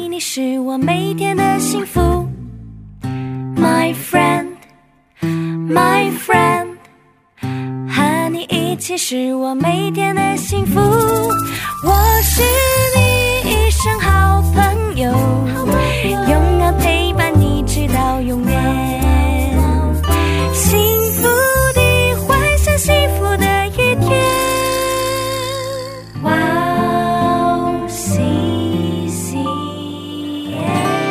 你是我每天的幸福 My friend My friend 和你一起是我每天的幸福我是你一生好朋友永远陪伴你直到永远幸福的幻想幸福的一天哇哦西西耶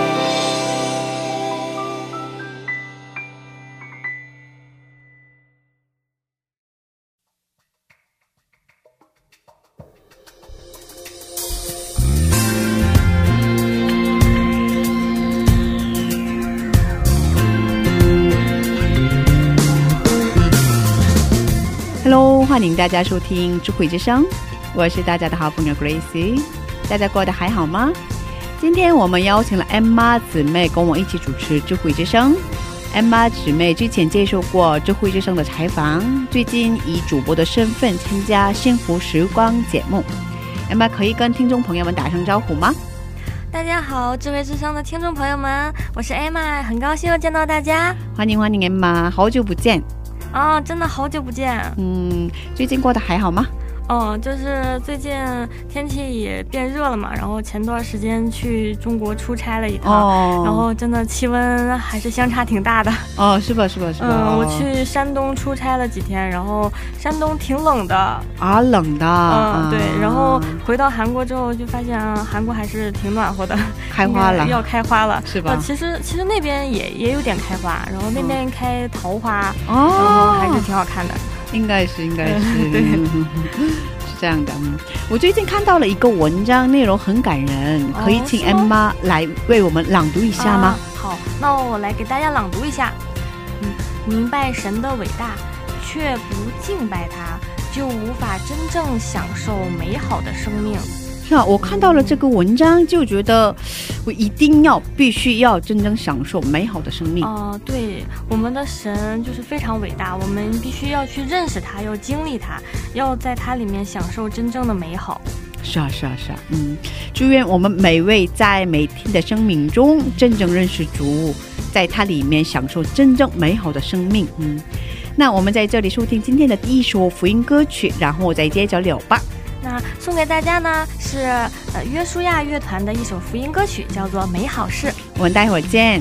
Hello， 欢迎大家收听智慧之声，我是大家的好朋友 Gracie， 大家过得还好吗？今天我们邀请了 Emma 姊妹跟我一起主持智慧之声。Emma 姊妹之前接受过智慧之声的采访，最近以主播的身份参加幸福时光节目。Emma 可以跟听众朋友们打声招呼吗？ 大家好，智慧之声的听众朋友们，我是 Emma， 很高兴又见到大家。 欢迎欢迎 Emma， 好久不见。 真的好久不见。 最近过得还好吗？ 就是最近天气也变热了嘛，然后前段时间去中国出差了一趟，然后真的气温还是相差挺大的。 是吧是吧是吧。 我去山东出差了几天，然后山东挺冷的。冷的。对，然后回到韩国之后就发现韩国还是挺暖和的， 开花了， 要开花了， 是吧？ 其实那边也有点开花，然后那边开桃花，然后还是挺好看的。 应该是对是这样的。我最近看到了一个文章，内容很感人，可以请 Emma 来为我们朗读一下吗？ 好，那我来给大家朗读一下。明白神的伟大，却不敬拜他，就无法真正享受美好的生命。 是啊，我看到了这个文章就觉得我必须要真正享受美好的生命。 对，我们的神就是非常伟大，我们必须要去认识他，要经历他，要在他里面享受真正的美好。 是啊。祝愿我们每位在每天的生命中真正认识主，在他里面享受真正美好的生命。那我们在这里收听今天的第一首福音歌曲，然后再接着聊吧。 那送给大家呢是约书亚乐团的一首福音歌曲，叫做《美好事》。 我们待会儿见。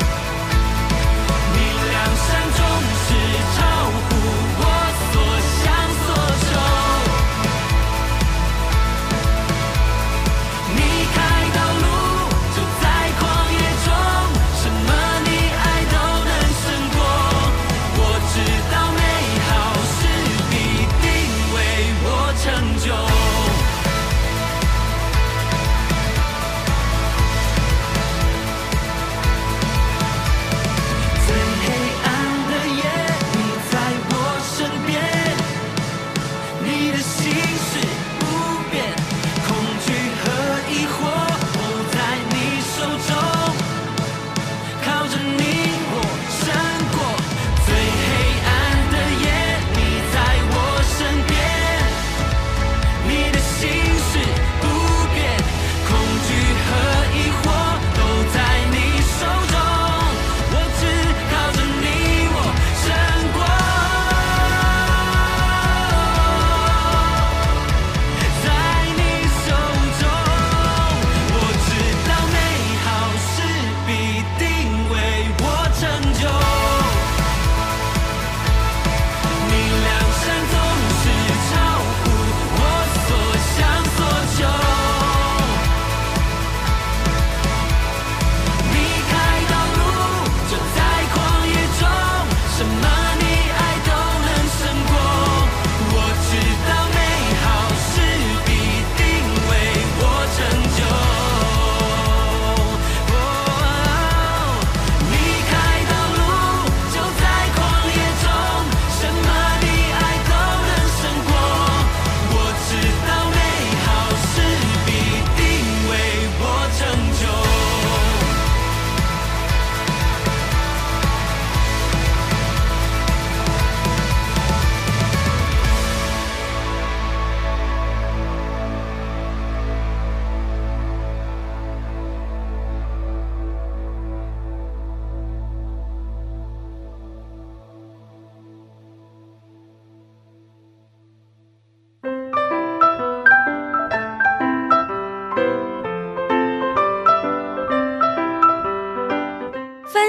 我所想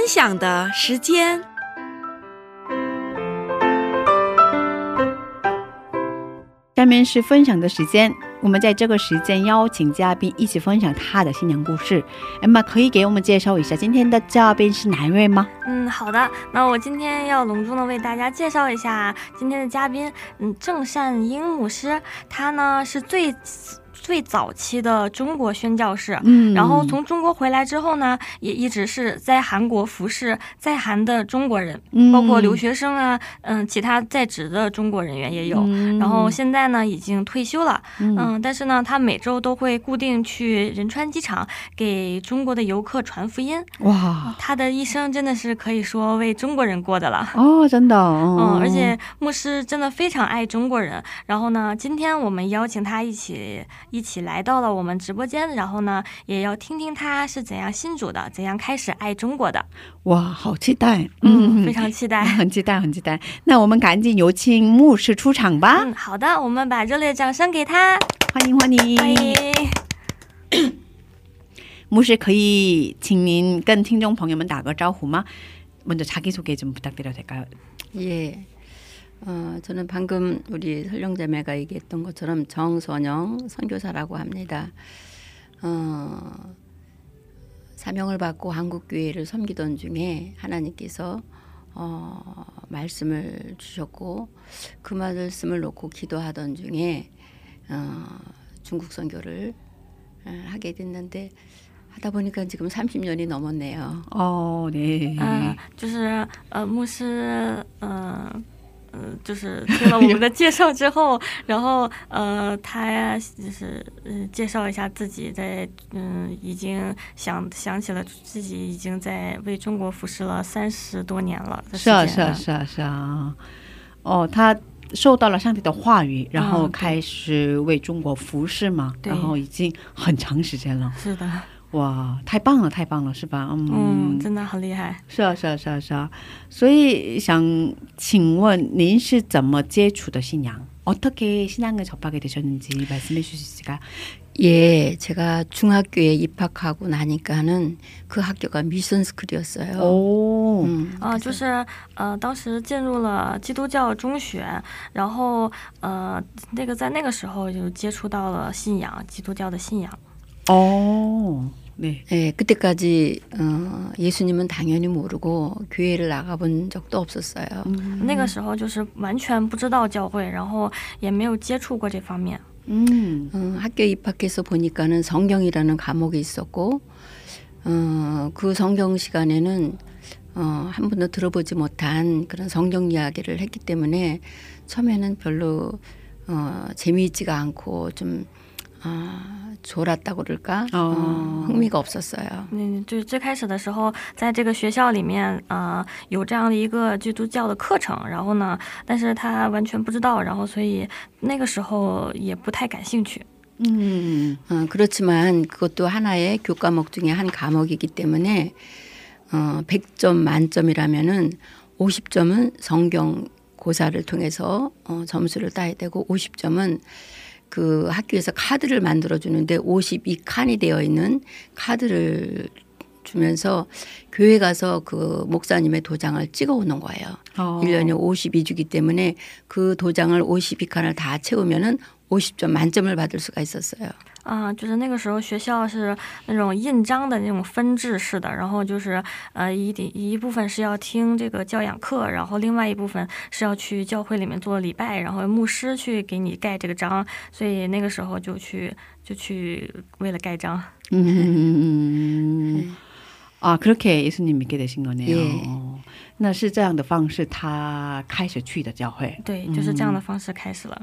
分享的时间。 下面是分享的时间，我们在这个时间邀请嘉宾一起分享他的新娘故事。Emma 可以给我们介绍一下今天的嘉宾是哪一位吗？ 好的，那我今天要隆重的为大家介绍一下今天的嘉宾，郑善英牧师，他呢是最早期的中国宣教士，然后从中国回来之后呢，也一直是在韩国服侍在韩的中国人，包括留学生啊，其他在职的中国人员也有，然后现在呢已经退休了，但是呢他每周都会固定去仁川机场给中国的游客传福音。哇，他的一生真的是可以说为中国人过的了。哦，真的。而且牧师真的非常爱中国人，然后呢今天我们邀请他一起来到了我们直播间，然后呢也要听听他是怎样信主的，怎样开始爱中国的。哇，好期待。非常期待。很期待很期待。那我们赶紧有请牧师出场吧。好的，我们把热烈掌声给他。欢迎欢迎欢迎。牧师可以请您跟听众朋友们打个招呼吗？ 먼저 자기소개 좀 부탁드려도 될까요? 예. 저는 방금 우리 설령자매가 얘기했던 것처럼 정선영 선교사라고 합니다. 사명을 받고 한국교회를 섬기던 중에 하나님께서 말씀을 주셨고 그 말씀을 놓고 기도하던 중에 중국 선교를 하게 됐는데 하다 보니까 지금 30년이 넘었네요. 네. 就是牧师就是听了我们的介绍之后，然后他就是介绍一下自己在已经想起了自己已经在为中国服侍了30多年了。是啊是啊是啊是啊。他受到了上帝的话语，然后开始为中国服侍嘛，然后已经很长时间了。是的。 哇，太棒了太棒了，是吧？真的很厉害。是啊是啊是啊是啊。所以想请问您是怎么接触的信仰？ 어떻게 신앙을 접하게 되셨는지 말씀해 주실 수 있을까요? 예, 제가 중학교에 입학하고 나니까는 그 학교가 미션 스쿨이었어요. 就是当时进入了基督教中学，然后在那个时候就接触到了信仰，基督教的信仰。 네. 네, 그때까지 예수님은 당연히 모르고 교회를 나가본 적도 없었어요. 那个时候就是完全不知道教会，然后也没有接触过这方面。 학교 입학해서 보니까는 성경이라는 과목이 있었고 그 성경 시간에는 한 번도 들어보지 못한 그런 성경 이야기를 했기 때문에 처음에는 별로 재미있지가 않고 좀 졸았다고 그럴까? 흥미가 없었어요. 就是最开始的时候在这个学校里面有这样的一个基督教的课程，然后呢但是他完全不知道，然后所以那个时候也不太感兴趣。 그렇지만 그것도 하나의 교과목 중에 한 과목이기 때문에 100점 만점이라면은 50점은 성경 고사를 통해서 점수를 따야 되고 50점은 그 학교에서 카드를 만들어 주는데 52칸이 되어 있는 카드를 주면서 교회 가서 그 목사님의 도장을 찍어 오는 거예요. 1년에 52주기 때문에 그 도장을 52칸을 다 채우면은 50점 만점을 받을 수가 있었어요. 就是那个时候学校是那种印章的那种分制式的，然后就是一部分是要听这个教养课，然后另外一部分是要去教会里面做礼拜，然后牧师去给你盖这个章，所以那个时候就去为了盖章。 그렇게 예수님 믿게 되신 거네요. 那是这样的方式他开始去的教会。对，就是这样的方式开始了。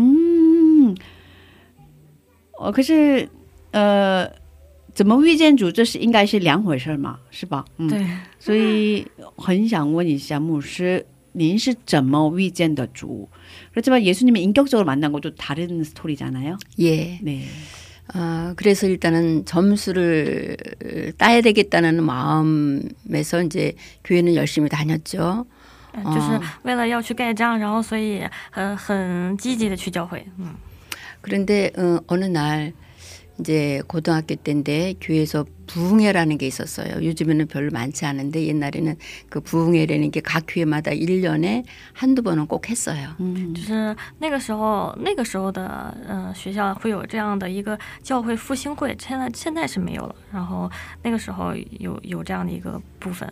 可是怎么遇见主这是应该是两回事嘛，是吧？对，所以很想问一下牧师，您是怎么遇见的主？ 그렇지만 예수님이 인격적으로 만난 것도 다른 스토리잖아요. 예. 네. 그래서 일단은 점수를 따야 되겠다는 마음에서 이제 교회는 열심히 다녔죠. 就是为了要去盖章，然后所以很积极的去教会。 그런데 어느 날 이제 고등학교 때인데 교회에서 부흥회라는 게 있었어요. 요즘에는 별로 많지 않은데 옛날에는 그 부흥회라는 게 각 교회마다 1년에 한두 번은 꼭 했어요. 就是那个时候的学校会有这样的一个教会复兴会，现在是没有了。然后那个时候有这样的一个部分。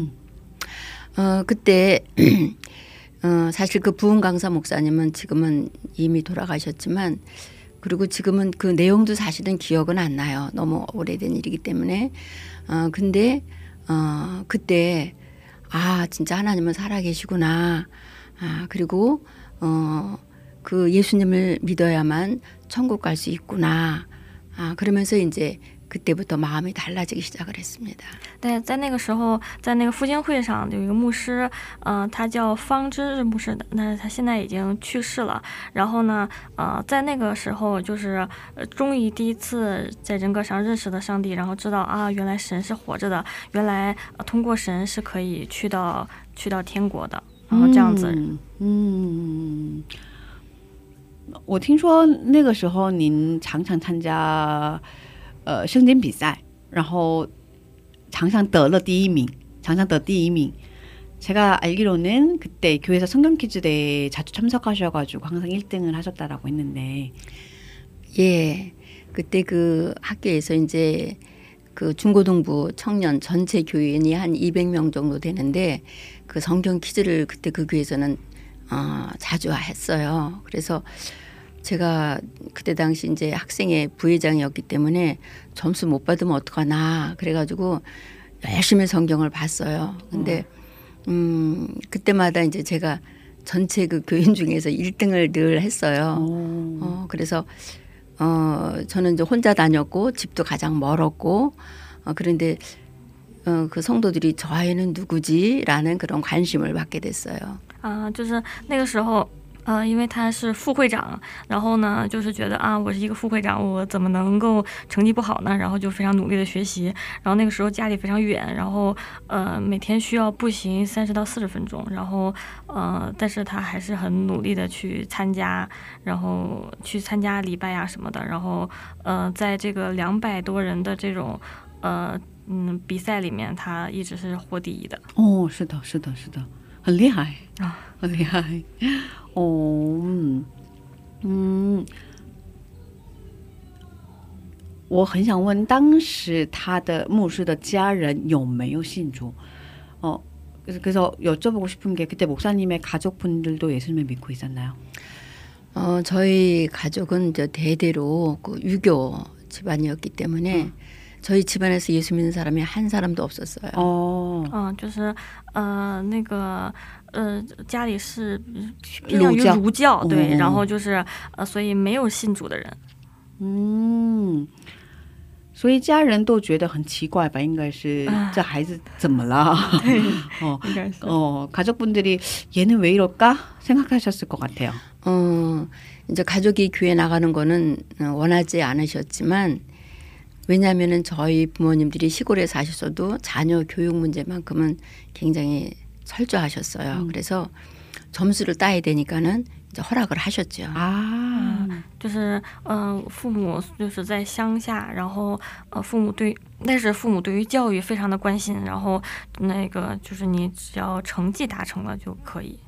그때 사실 그 부흥 강사 목사님은 지금은 이미 돌아가셨지만 그리고 지금은 그 내용도 사실은 기억은 안 나요. 너무 오래된 일이기 때문에. 근데 그때 진짜 하나님은 살아계시구나. 그리고 그 예수님을 믿어야만 천국 갈 수 있구나. 그러면서 이제 그때부터 마음이 달라지기 시작을 했습니다. 对，在那个时候，在那个复兴会上有一个牧师，他叫方知日牧师的，那他现在已经去世了。然后呢，在那个时候就是终于第一次在人格上认识了上帝，然后知道原来神是活着的，原来通过神是可以去到天国的，然后这样子。 我听说那个时候您常常参加圣经比赛，然后常常得第一名。 제가 알기로는 그때 교회에서 성경 퀴즈대에 자주 참석하셔가지고 항상 1등을 하셨다라고 했는데. 예, 그때 그 학교에서 이제 그 중고등부 청년 전체 교인이 한 200명 정도 되는데 그 성경 퀴즈를 그때 그 교회에서는 자주 했어요. 그래서 제가 그때 당시 이제 학생회 부회장이었기 때문에 점수 못 받으면 어떡하나 그래가지고 열심히 성경을 봤어요. 근데 그때마다 이제 제가 전체 그 교인 중에서 1등을 늘 했어요. 그래서 저는 이제 혼자 다녔고 집도 가장 멀었고 그런데 그 성도들이 저 아이는 누구지라는 그런 관심을 받게 됐어요. 就是那个时候。 因为他是副会长，然后呢就是觉得我是一个副会长，我怎么能够成绩不好呢？然后就非常努力的学习，然后那个时候家里非常远，然后每天需要步行30到40分钟，然后但是他还是很努力的去参加，然后去参加礼拜什么的，然后在这个200多人的这种比赛里面，他一直是获第一的。 是的，很厉害，很厉害。 我很想问当时他的牧师的家人有没有信主？ 그래서 여쭤보고 싶은 게 그때 목사님의 가족분들도 예수님을 믿고 있었나요? 저희 가족은 이제 대대로 그 유교 집안이었기 때문에 저희 집안에서 예수 믿는 사람이 한 사람도 없었어요. 就是那个家里是偏向于儒教，对，然后就是所以没有信主的人。 所以家人都觉得很奇怪吧，应该是这孩子怎么了？ 가족분들이 얘는 왜 이럴까 생각하셨을 것 같아요. 이제 가족이 교회 나가는 거는 원하지 않으셨지만 왜냐하면은 저희 부모님들이 시골에 사셨어도 자녀 교육 문제만큼은 굉장히 철저하셨어요. 그래서 점수를 따야 되니까는 이제 허락을 하셨죠. 就是父母就是在乡下，然后但是父母对于教育非常的关心，然后那个就是你只要成绩达成了就可以。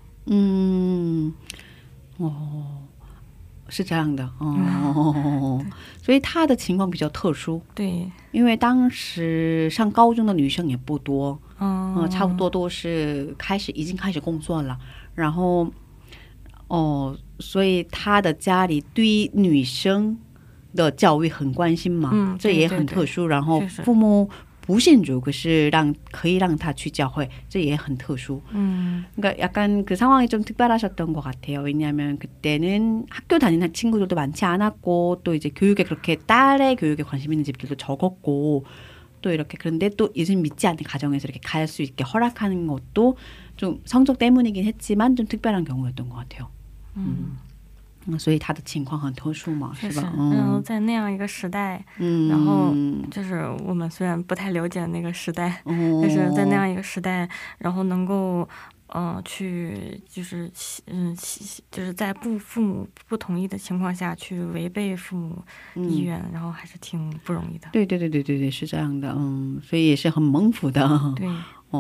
是这样的，所以他的情况比较特殊。 对， 因为当时上高中的女生也不多，差不多都是已经开始工作了，然后所以他的家里对女生的教育很关心嘛，这也很特殊。然后父母不信主，可是可以让他去教会，这也很特殊。 그러니까 약간 그 상황이 좀 특별하셨던 것 같아요. 왜냐하면 그때는 학교 다니는 친구들도 많지 않았고 또 이제 교육에 그렇게 딸의 교육에 관심 있는 집들도 적었고 또 이렇게 그런데 또 예수님 믿지 않는 가정에서 이렇게 갈 수 있게 허락하는 것도 좀 성적 때문이긴 했지만 좀 특별한 경우였던 것 같아요. 所以他的情况很特殊嘛，是吧？ 然后在那样一个时代，然后就是我们虽然不太了解那个时代，但是在那样一个时代，然后能够去就是就是在父母不同意的情况下去违背父母意愿，然后还是挺不容易的。 对对对对对对，是这样的，所以也是很蒙福的。 对，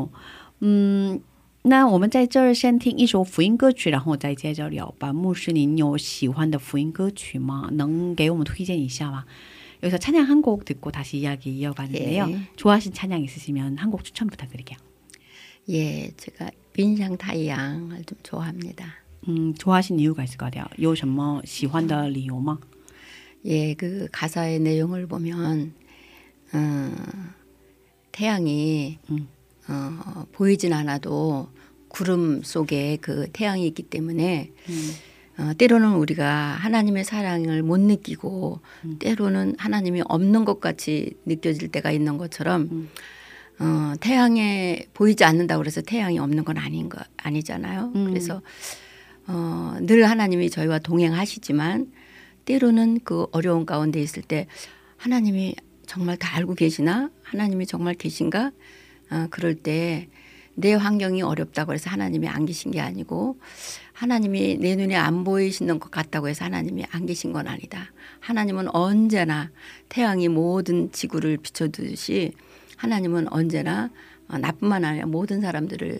那我们在这儿先听一首福音歌曲，然后再接着聊吧。牧师您有喜欢的福音歌曲吗？能给我们推荐一下吗？ 여기서 찬양 한 곡 듣고 다시 이야기 이어가는데요. 예. 좋아하신 찬양 있으시면 한 곡 추천 부탁드릴게요. 예, 제가 윈샹타이양을 좀 좋아합니다. 좋아하신 이유가 있을 것 같아요. 有什么喜欢的理由吗? 예, 그 가사의 내용을 보면 태양이 보이진 않아도 구름 속에 그 태양이 있기 때문에 때로는 우리가 하나님의 사랑을 못 느끼고 때로는 하나님이 없는 것 같이 느껴질 때가 있는 것처럼 태양에 보이지 않는다고 그래서 태양이 없는 건 아니잖아요. 그래서 늘 하나님이 저희와 동행하시지만 때로는 그 어려운 가운데 있을 때 하나님이 정말 다 알고 계시나? 하나님이 정말 계신가? 그럴 때 내 환경이 어렵다고 해서 하나님이 안 계신 게 아니고 하나님이 내 눈에 안 보이시는 것 같다고 해서 하나님이 안 계신 건 아니다. 하나님은 언제나 태양이 모든 지구를 비춰두듯이 하나님은 언제나 나뿐만 아니라 모든 사람들을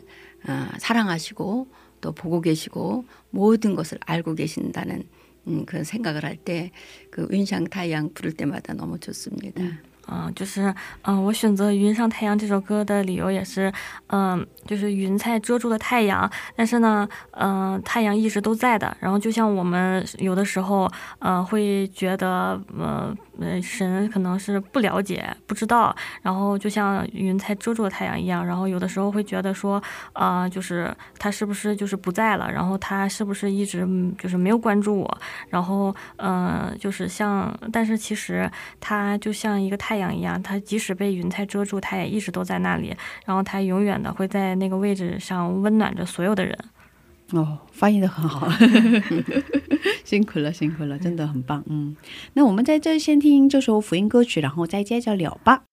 사랑하시고 또 보고 계시고 모든 것을 알고 계신다는 그런 생각을 할 때 그 윈샹타이양 부를 때마다 너무 좋습니다. 就是我选择云上太阳这首歌的理由也是就是云彩遮住了太阳，但是呢太阳一直都在的，然后就像我们有的时候会觉得神可能是不了解不知道，然后就像云彩遮住了太阳一样，然后有的时候会觉得说就是他是不是就是不在了，然后他是不是一直就是没有关注我，然后就是像但是其实他就像一个太阳一样，他即使被云彩遮住他也一直都在那里，然后他永远的会在那个位置上温暖着所有的人。 发音得很好，辛苦了辛苦了，真的很棒。那我们在这先听这首福音歌曲，然后再接着聊吧。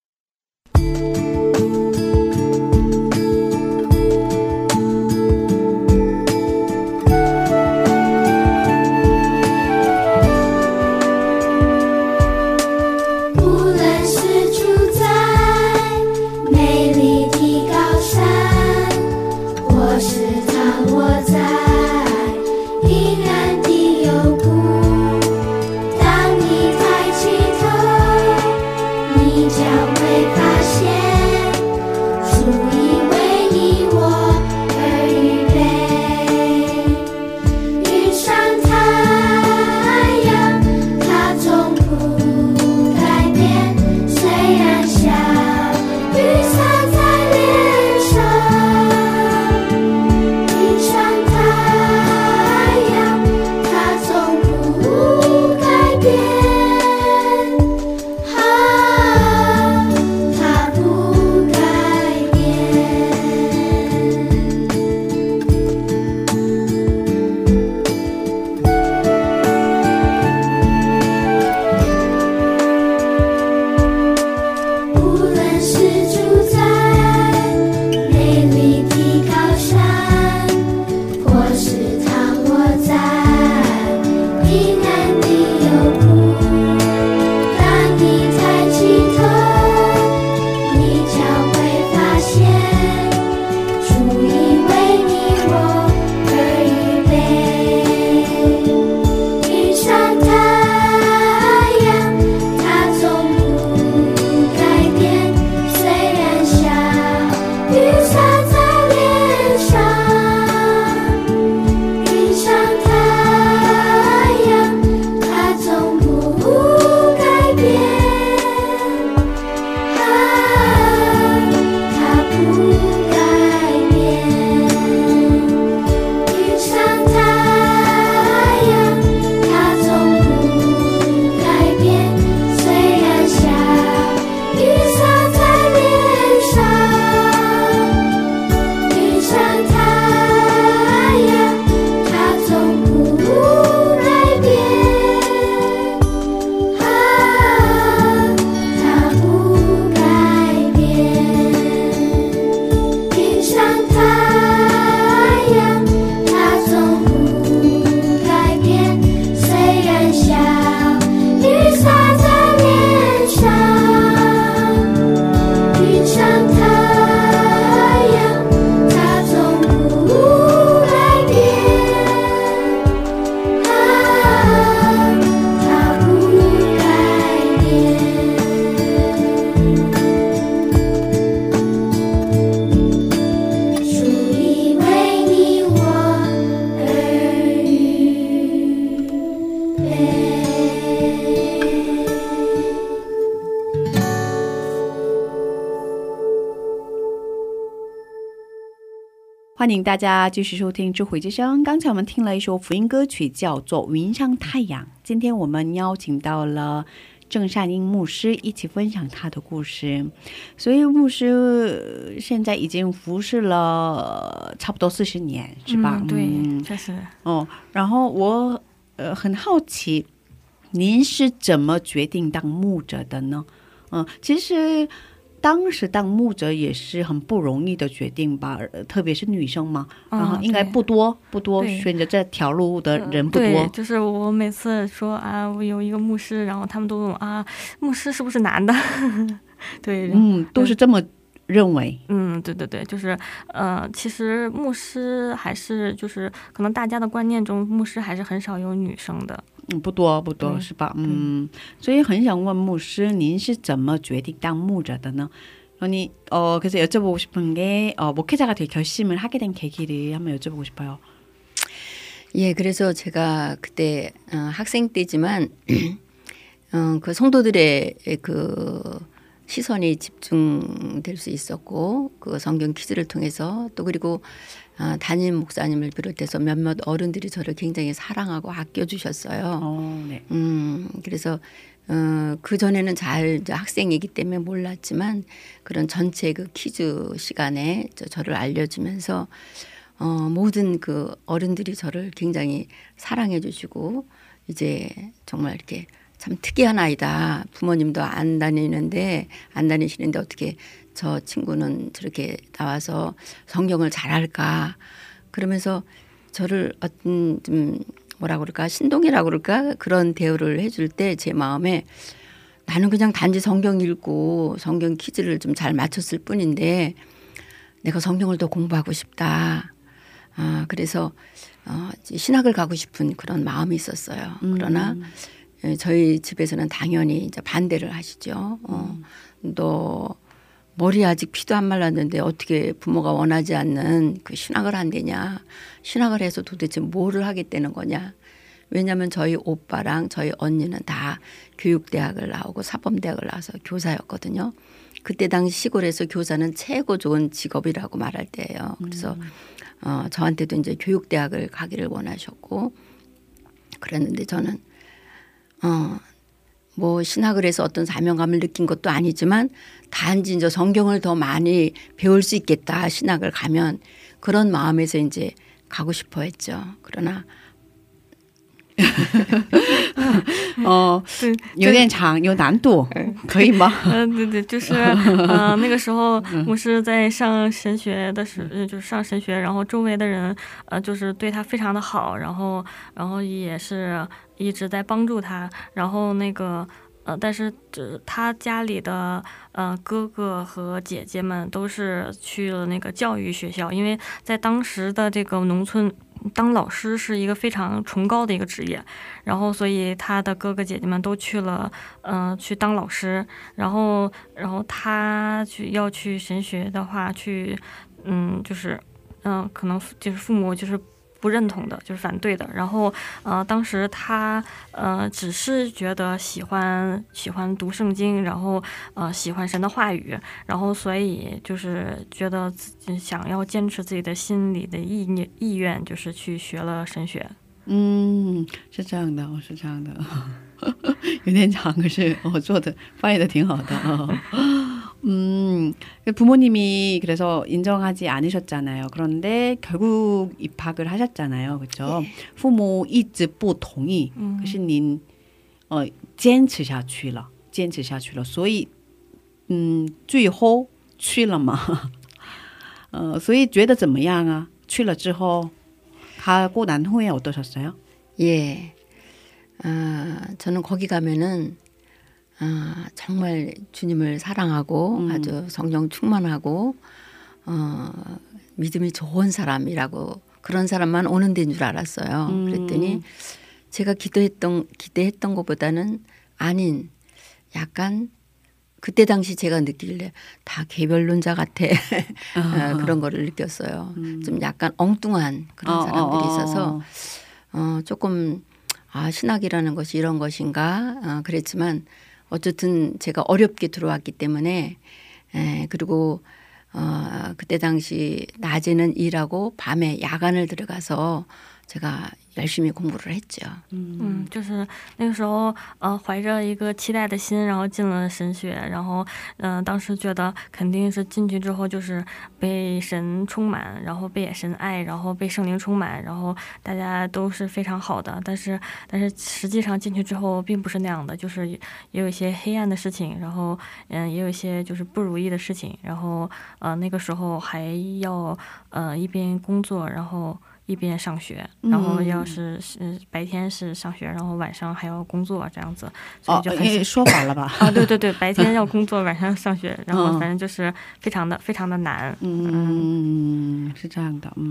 你将会发现欢迎大家继续收听智慧之声。刚才我们听了一首福音歌曲，叫做《云上太阳》。今天我们邀请到了郑善英牧师一起分享他的故事。所以牧师现在已经服侍了差不多40年，是吧？ 对，确实。 然后我很好奇，您是怎么决定当牧者的呢？其实当时当牧者也是很不容易的决定吧，特别是女生嘛，然后应该不多选择这条路的人不多。 对，就是我每次说啊，我有一个牧师，然后他们都问啊，牧师是不是男的？对， 都是这么认为。 对对对，就是其实牧师还是就是可能大家的观念中，牧师还是很少有女生的。 不多是吧？所以很想问牧师，您是怎么决定当牧者的呢？아니, 그래서 여쭤보고 싶은 게 목회자가 될 결심을 하게 된 계기를 한번 여쭤보고 싶어요. 예, 그래서 제가 그때 학생 때지만 그 성도들의 그 시선이 집중될 수 있었고 그 성경 퀴즈를 통해서 또 그리고 담임 목사님을 비롯해서 몇몇 어른들이 저를 굉장히 사랑하고 아껴주셨어요. 네. 그래서 그 전에는 잘 학생이기 때문에 몰랐지만 그런 전체 그 퀴즈 시간에 저를 알려주면서 모든 그 어른들이 저를 굉장히 사랑해 주시고 이제 정말 이렇게 참 특이한 아이다. 부모님도 안 다니시는데 어떻게 저 친구는 저렇게 나와서 성경을 잘할까. 그러면서 저를 어떤 좀 뭐라고 그럴까 신동이라고 그럴까 그런 대우를 해줄 때 제 마음에 나는 그냥 단지 성경 읽고 성경 퀴즈를 좀 잘 맞췄을 뿐인데 내가 성경을 더 공부하고 싶다. 그래서 신학을 가고 싶은 그런 마음이 있었어요. 그러나 저희 집에서는 당연히 이제 반대를 하시죠. 너 머리 아직 피도 안 말랐는데 어떻게 부모가 원하지 않는 그 신학을 한대냐. 신학을 해서 도대체 뭐를 하겠다는 거냐. 왜냐하면 저희 오빠랑 저희 언니는 다 교육대학을 나오고 사범대학을 나와서 교사였거든요. 그때 당시 시골에서 교사는 최고 좋은 직업이라고 말할 때예요. 그래서 저한테도 이제 교육대학을 가기를 원하셨고 그랬는데 저는 뭐 신학을 해서 어떤 사명감을 느낀 것도 아니지만 단지 이제 성경을 더 많이 배울 수 있겠다. 신학을 가면 그런 마음에서 이제 가고 싶어 했죠. 그러나 有点长有难度可以吗？ 对对，就是那个时候牧师在上神学的时候，就是上神学，然后周围的人就是对他非常的好，然后也是一直在帮助他，然后那个但是他家里的哥哥和姐姐们都是去了那个教育学校，因为在当时的这个农村当老师是一个非常崇高的一个职业，然后所以他的哥哥姐姐们都去了去当老师，然后他要去神学的话去就是可能就是父母就是不认同的，就是反对的。然后当时他只是觉得喜欢读圣经，然后喜欢神的话语，然后所以就是觉得自己想要坚持自己的心里的意愿，就是去学了神学。 是这样的，是这样的，有点长，可是我做的翻译的挺好的。 부모님이 그래서 인정하지 않으셨잖아요. 그런데 결국 입학을 하셨잖아요. 그렇죠? 父母一直不同意，可是您坚持下去了，所以最后去了嘛。所以觉得怎么样啊？去了之后 가고 난 후에 어떠셨어요? 예, 저는 거기 가면은 정말 주님을 사랑하고 아주 성령 충만하고 믿음이 좋은 사람이라고 그런 사람만 오는 데인 줄 알았어요. 그랬더니 제가 기대했던 것보다는 아닌 약간 그때 당시 제가 느낄래 다 개별론자 같아. 그런 거를 느꼈어요. 좀 약간 엉뚱한 그런 사람들이 있어서 조금 신학이라는 것이 이런 것인가 그랬지만 어쨌든 제가 어렵게 들어왔기 때문에 그리고 그때 당시 낮에는 일하고 밤에 야간을 들어가서 제가 열심히 공부를 했죠. 就是那个时候怀着一个期待的心，然后进了神学，然后当时觉得肯定是进去之后就是被神充满，然后被神爱，然后被圣灵充满，然后大家都是非常好的，但是实际上进去之后并不是那样的，就是也有一些黑暗的事情，然后也有一些就是不如意的事情，然后那个时候还要一边工作，然后 一边上学，然后要是白天是上学，然后晚上还要工作这样子，所以就很说反了吧？ 对对对，白天要工作，晚上上学，然后反正就是非常的难。 是这样的。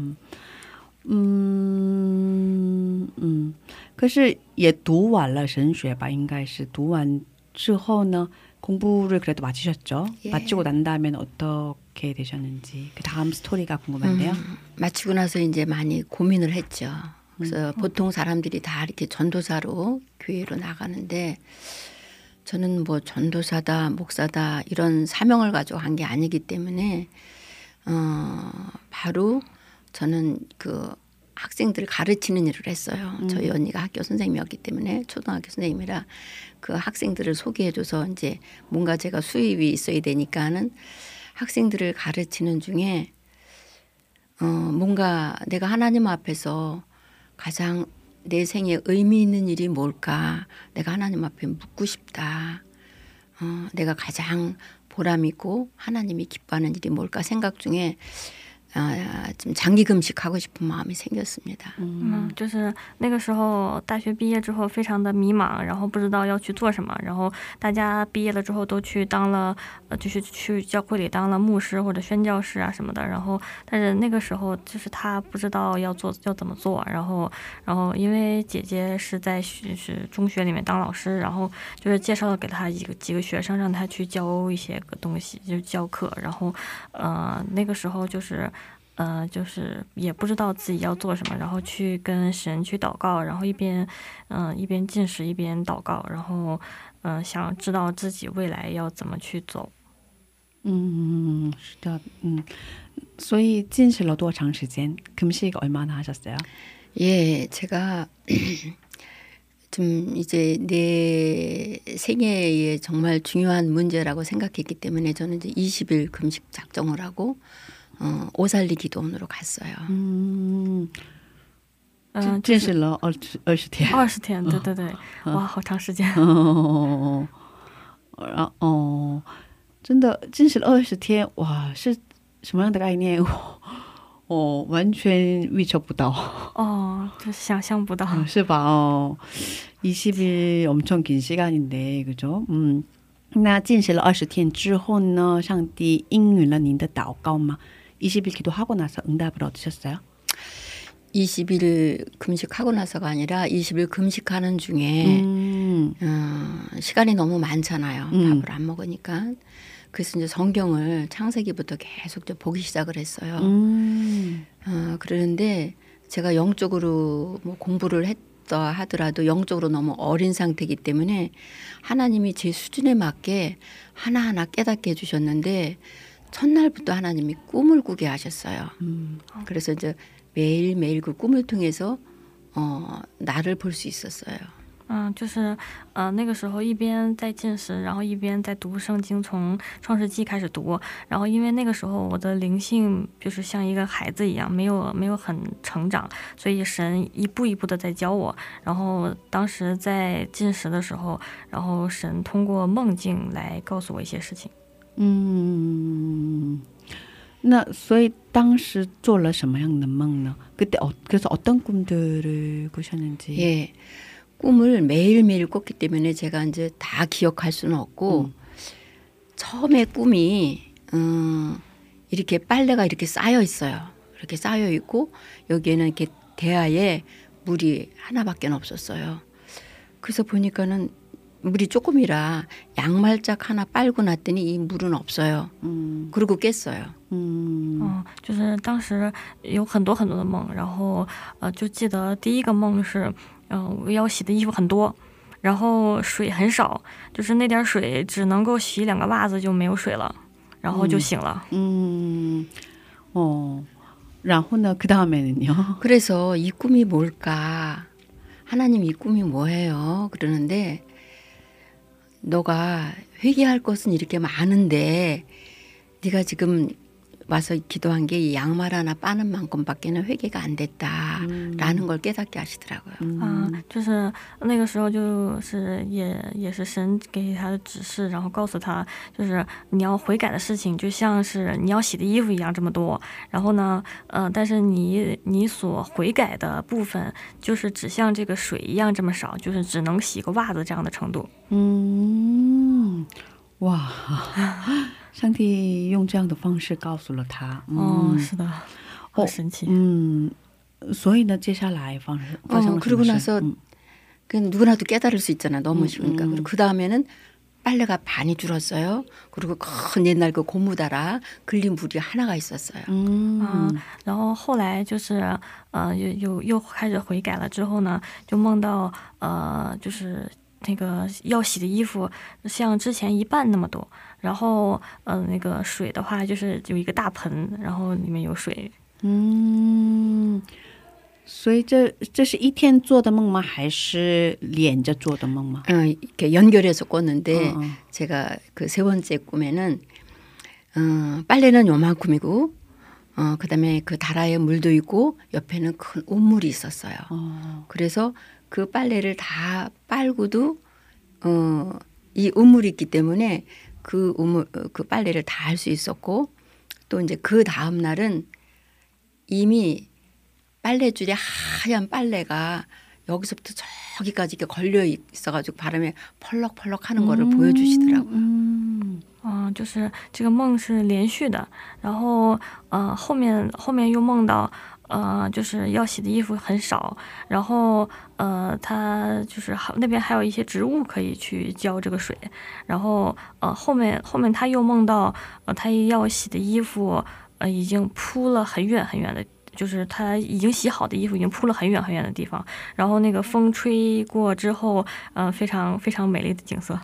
可是也读完了神学吧，应该是读完之后呢 공부를 그래도 마치셨죠? 예. 마치고 난 다음에는 어떻게 되셨는지 그 다음 스토리가 궁금한데요. 마치고 나서 이제 많이 고민을 했죠. 그래서 보통 사람들이 다 이렇게 전도사로 교회로 나가는데 저는 뭐 전도사다 목사다 이런 사명을 가지고 한 게 아니기 때문에 바로 저는 그 학생들을 가르치는 일을 했어요. 저희 언니가 학교 선생님이었기 때문에 초등학교 선생님이라 그 학생들을 소개해줘서 이제 뭔가 제가 수입이 있어야 되니까는 학생들을 가르치는 중에 뭔가 내가 하나님 앞에서 가장 내 생에 의미 있는 일이 뭘까 내가 하나님 앞에 묻고 싶다. 내가 가장 보람 있고 하나님이 기뻐하는 일이 뭘까 생각 중에 좀 장기 금식하고 싶은 마음이 생겼습니다. 就是那个时候大学毕业之后非常的迷茫，然后不知道要去做什么，然后大家毕业了之后都去当了就是去教会里当了牧师或者宣教士啊什么的，然后但是那个时候就是他不知道要怎么做，然后因为姐姐是在是中学里面当老师，然后就是介绍了给他几个学生让他去教一些个东西，就是教课，然后那个时候就是就是也不知道自己要做什么，然后去跟神去祷告，然后一边进食一边祷告，然后想知道自己未来要怎么去走。 是的。所以进食了多长时间？ 금식 얼마나 하셨어요? 예, 제가 좀 이제 내 생애에 정말 중요한 문제라고 생각했기 때문에 저는 이제 20일 금식 작정을 하고 오살리 기도원으로 갔어요. 进食了20天。 20天，对对对，哇，好长时间。 真的进食了20天，哇，是什么样的概念？完全预测不到。 就想象不到。 是吧？20일 엄청 긴 시간인데, 그죠? 那进食了20天之后呢，上帝应允了您的祷告吗？ 20일 기도하고 나서 응답을 얻으셨어요? 20일 금식하고 나서가 아니라 20일 금식하는 중에 시간이 너무 많잖아요. 밥을 안 먹으니까. 그래서 이제 성경을 창세기부터 계속 보기 시작을 했어요. 그러는데 제가 영적으로 뭐 공부를 했다 하더라도 영적으로 너무 어린 상태이기 때문에 하나님이 제 수준에 맞게 하나하나 깨닫게 해주셨는데 첫날부터 하나님이 꿈을 꾸게 하셨어요. 그래서 이제 매일매일 그 꿈을 통해서 나를 볼 수 있었어요. 就是那个时候一边在进食，然后一边在读圣经，从创世纪开始读，然后因为那个时候我的灵性就是像一个孩子一样，没有很成长，所以神一步一步的在教我，然后当时在进食的时候，然后神通过梦境来告诉我一些事情。 那所以当时做了什么样的梦呢？ 그때 그래서 어떤 꿈들을 꾸셨는지. 예. 꿈을 매일매일 꿨기 때문에 제가 이제 다 기억할 수는 없고 처음에 꿈이 이렇게 빨래가 이렇게 쌓여 있어요. 이렇게 쌓여 있고 여기에는 이렇게 대야에 물이 하나밖에 없었어요. 그래서 보니까는 물이 조금이라 양말짝 하나 빨고 났더니 이 물은 없어요. 그리고 깼어요. 就是当时有很多很多的梦，然后就记得第一个梦是我要洗的衣服很多，然后水很少，就是那点水只能够洗2个袜子就没有水了。 然后就醒了。 然后呢, 그 다음에는요? 그래서 이 꿈이 뭘까? 하나님 이 꿈이 뭐예요? 그러는데 너가 회개할 것은 이렇게 많은데 네가 지금 와서 기도한 게 이 양말 하나 빠는 만큼밖에는 회개가 안 됐다라는 걸 깨닫게 하시더라고요. 就是那个时候就是也是神给他的指示，然后告诉他就是你要悔改的事情就像是你要洗的衣服一样这么多，然后呢但是你所悔改的部分就是只像这个水一样这么少，就是只能洗个袜子这样的程度。 哇，上帝用这样的方式告诉了他。 是的，好神奇。 所以呢接下来发生了 그러고 나서 그 누구나도 깨달을 수 있잖아. 너무 쉬우니까. 그리고 그 다음에는 빨래가 반이 줄었어요. 그리고 큰 옛날 그 고무다라 걸린 물이 하나가 있었어요. 然后后来就是又开始悔改了之后呢，就梦到就是那个要洗的衣服像之前一半那么多，然后那个水的话就是有一个大盆，然后里面有水。 所以这是一天做的梦吗？还是连着做的梦吗？ 이렇게 연결해서 꿨는데 제가 그 세 번째 꿈에는 빨래는 요만큼이고 그다음에 그 다라에 물도 있고 옆에는 큰 우물이 있었어요. 그래서 그 빨래를 다 빨고도 이 우물이 있기 때문에 그 빨래를 다 할 수 있었고 또 이제 그 다음 날은 이미 빨래줄에 하얀 빨래가 여기서부터 저기까지 이렇게 걸려 있어가지고 바람에 펄럭펄럭 하는 거를 보여주시더라고요. 就是这个梦是连续的，然后后面又梦到就是要洗的衣服很少，然后他就是那边还有一些植物可以去浇这个水，然后后面他又梦到他要洗的衣服已经铺了很远很远的，就是他已经洗好的衣服已经铺了很远很远的地方，然后那个风吹过之后非常非常美丽的景色。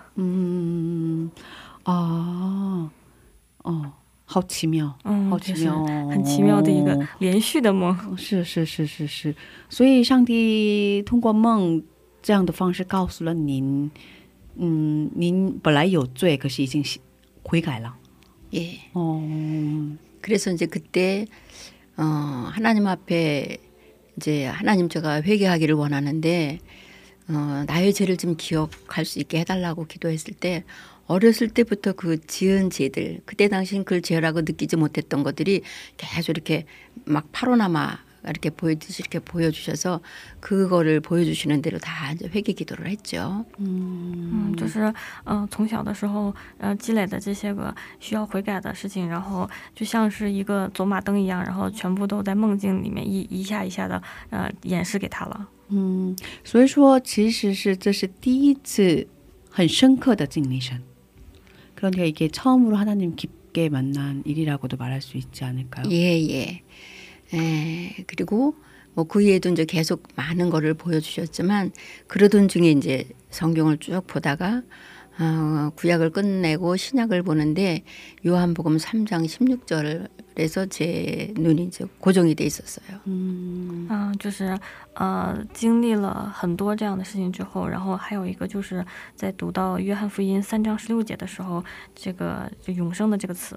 好奇妙，好奇妙， 很奇妙的一个连续的梦。 是，所以上帝通过梦这样的方式告诉了您，您本来有罪，可是已经悔改了。 예. 그래서 이제 그때 하나님 앞에 이제 하나님 제가 회개하기를 원하는데 나의 죄를 좀 기억할 수 있게 해달라고 기도했을 때 어렸을 때부터 그 지은 죄들 그때 당시엔 그걸 죄라고 느끼지 못했던 것들이 계속 이렇게 막 파로나마 이렇게 보여듯이 이렇게 보여주셔서 그거를 보여주시는 대로 다 이제 회개 기도를 했죠. 就是从小的时候积累的这些个需要悔改的事情，然后就像是一个走马灯一样，然后全部都在梦境里面一下一下的演示给他了。 所以说其实是这是第一次很深刻的经历神。 그러니까 이게 처음으로 하나님 깊게 만난 일이라고도 말할 수 있지 않을까요? 예. 그리고 뭐 그 이후에도 이제 계속 많은 거를 보여주셨지만 그러던 중에 이제 성경을 쭉 보다가 구약을 끝내고 신약을 보는데 요한복음 3장 16절에서 제 눈이 이제 고정이 돼 있었어요. 就是经历了很多这样的事情之后，然后还有一个就是在读到约翰福音3章16节的时候，这个就永生的这个词。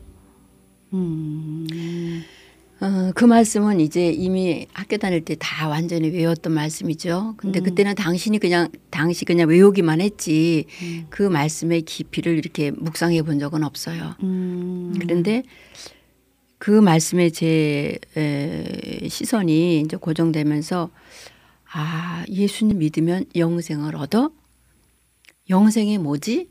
그 말씀은 이제 이미 학교 다닐 때 다 완전히 외웠던 말씀이죠. 근데 그때는 당시 그냥 외우기만 했지 그 말씀의 깊이를 이렇게 묵상해 본 적은 없어요. 그런데 그 말씀에 제 시선이 이제 고정되면서 예수님 믿으면 영생을 얻어? 영생이 뭐지?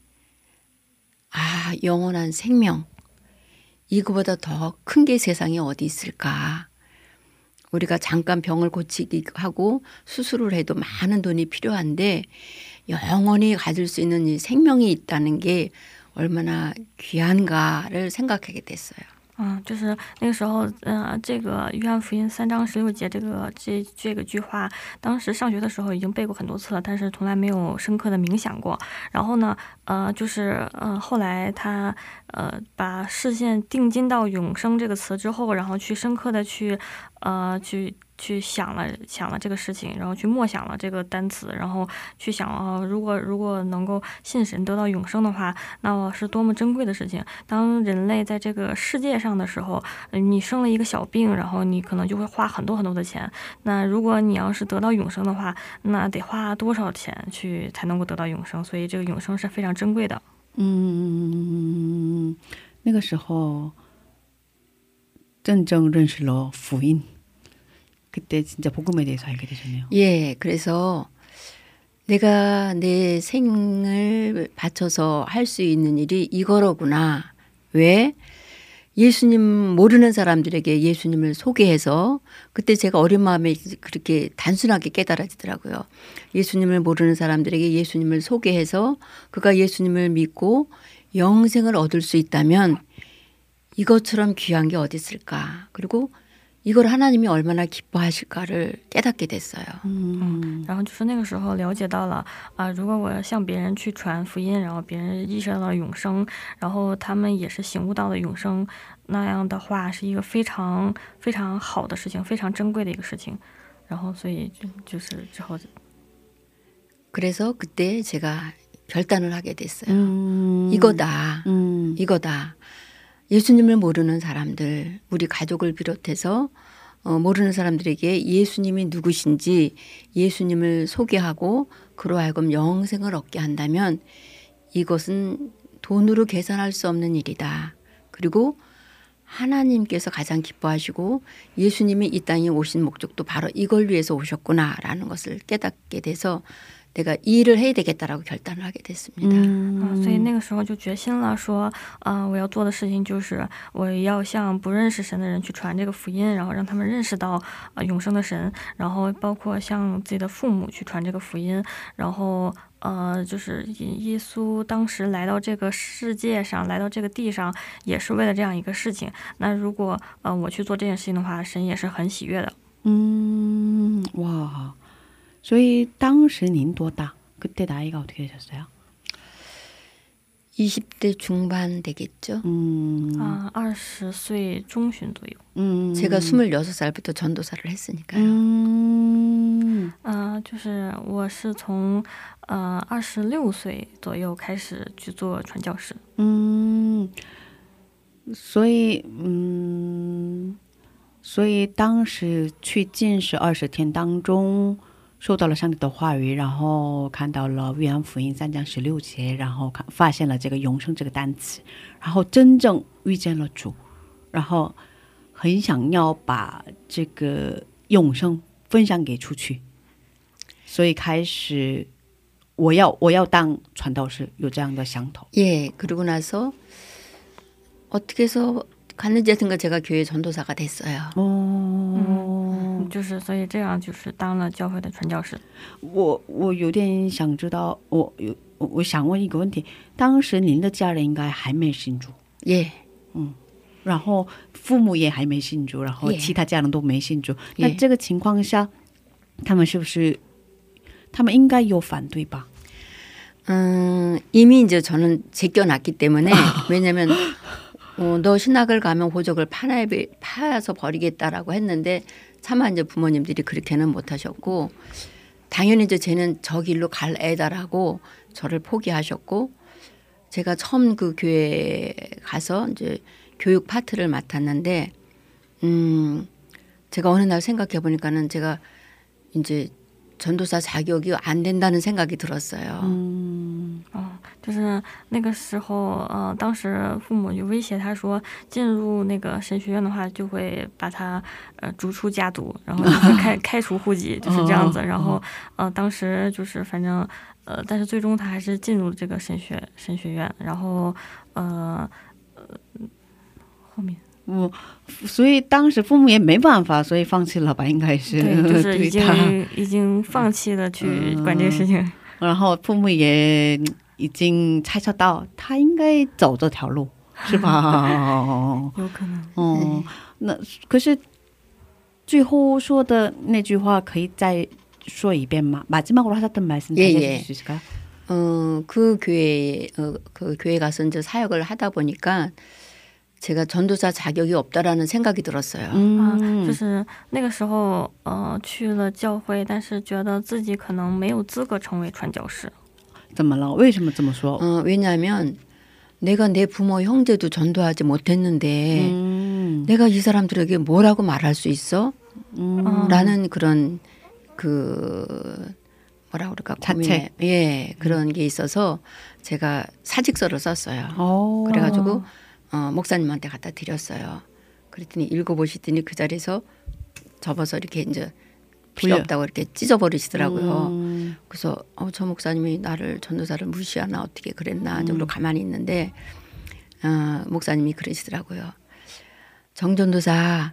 영원한 생명. 이거보다 더 큰 게 세상에 어디 있을까? 우리가 잠깐 병을 고치기 하고 수술을 해도 많은 돈이 필요한데 영원히 가질 수 있는 이 생명이 있다는 게 얼마나 귀한가를 생각하게 됐어요. 就是那个时候，这个约翰福音3章16节这个句话，当时上学的时候已经背过很多次了，但是从来没有深刻的冥想过。然后呢，后来他把视线定睛到永生这个词之后，然后去深刻的去想了这个事情，然后去默想了这个单词，然后去想如果能够信神得到永生的话，那是多么珍贵的事情。当人类在这个世界上的时候，你生了一个小病，然后你可能就会花很多很多的钱，那如果你要是得到永生的话，那得花多少钱才能够得到永生，所以这个永生是非常珍贵的。 那个时候真正认识了福音， 그때 진짜 복음에 대해서 알게 되셨네요. 예, 그래서 내가 내 생을 바쳐서 할 수 있는 일이 이거로구나. 왜? 예수님 모르는 사람들에게 예수님을 소개해서, 그때 제가 어린 마음에 그렇게 단순하게 깨달아지더라고요. 예수님을 모르는 사람들에게 예수님을 소개해서 그가 예수님을 믿고 영생을 얻을 수 있다면 이것처럼 귀한 게 어디 있을까. 그리고 이걸 하나님이 얼마나 기뻐하실까를 깨닫게 됐어요. 然后就是那个时候了解到了如果我向别人去传福音，然后别人意识到了永生，然后他们也是醒悟到了永生，那样的话是一个非常非常好的事情，非常珍贵的一个事情。然后所以就是之后 그래서 그때 제가 결단을 하게 됐어요. 이거다. 이거다. 예수님을 모르는 사람들, 우리 가족을 비롯해서 모르는 사람들에게 예수님이 누구신지 예수님을 소개하고 그로 하여금 영생을 얻게 한다면 이것은 돈으로 계산할 수 없는 일이다. 그리고 하나님께서 가장 기뻐하시고 예수님이 이 땅에 오신 목적도 바로 이걸 위해서 오셨구나라는 것을 깨닫게 돼서 내가 이 일을 해야 되겠다라고 결단을 하게 됐습니다. 所以那个时候就决心了说我要做的事情就是我要向不认识神的人去传这个福音，然后让他们认识到永生的神，然后包括向自己的父母去传这个福音，然后就是耶稣当时来到这个世界上，来到这个地上也是为了这样一个事情。那如果我去做这件事情的话，神也是很喜悦的。 哇，所以当时您多大？ 그때 나이가 어떻게 되셨어요? 20대 중반 되겠죠. 20岁中旬左右。 제가 26살부터 전도사를 했으니까요. 就是我是从26岁左右开始去做传教士。 所以当时去禁食20天当中 受到了上帝的话语，然后看到了约翰福音3章16节，然后发现了这个永生这个单词，然后真正遇见了主，然后很想要把这个永生分享给出去，所以开始我要当传道士，有这样的想头。 예, 그러고 나서 어떻게 해서 갔는지 하여튼 제가 교회 전도사가 됐어요. 就是所以这样就是当了教会的传教士。 我有点想知道，我想问一个问题，当时您的家人应该还没信主？ 예. 然后父母也还没信主，然后其他家人都没信主，那这个情况下他们是不是他们应该有反对吧？ 이미 이제 저는 제껴놨기 때문에 왜냐면 너 신학을 가면 호적을 파서 버리겠다라고 했는데 차마 이제 부모님들이 그렇게는 못하셨고 당연히 이제 쟤는 저 길로 갈 애다라고 저를 포기하셨고 제가 처음 그 교회에 가서 이제 교육 파트를 맡았는데 제가 어느 날 생각해 보니까는 제가 이제 전도사 자격이 안 된다는 생각이 들었어요. 就是那个时候当时父母就威胁他说进入那个神学院的话就会把他逐出家族，然后就是开除户籍，就是这样子。然后当时就是反正但是最终他还是进入这个神学院，然后后面所以当时父母也没办法，所以放弃了吧，应该是。 对，就是已经放弃了去管这个事情。然后父母也已经猜测到他应该走这条路， 是吧？ 有可能。 那可是最后说的那句话可以再说一遍吗？마지막으로 하셨던 말씀 다시 해주실 수 있을까요? 그 교회 가서 이제 사역을 하다 보니까 제가 전도사 자격이 없다라는 생각이 들었어요. 就是那个时候去了教会，但是觉得自己可能没有资格成为传教士。 怎么了？为什么这么说？ 왜냐하면 내가 내 부모 형제도 전도하지 못했는데 내가 이 사람들에게 뭐라고 말할 수 있어? 라는 그런 그 뭐라 그럴까 자책. 예, 그런 게 있어서 제가 사직서를 썼어요. 그래가지고 목사님한테 갖다 드렸어요. 그랬더니 읽어보시더니 그 자리에서 접어서 이렇게 이제 필요 없다고 이렇게 찢어버리시더라고요. 그래서 저 목사님이 나를 전도사를 무시하나 어떻게 그랬나 정도 가만히 있는데 목사님이 그러시더라고요. 정전도사가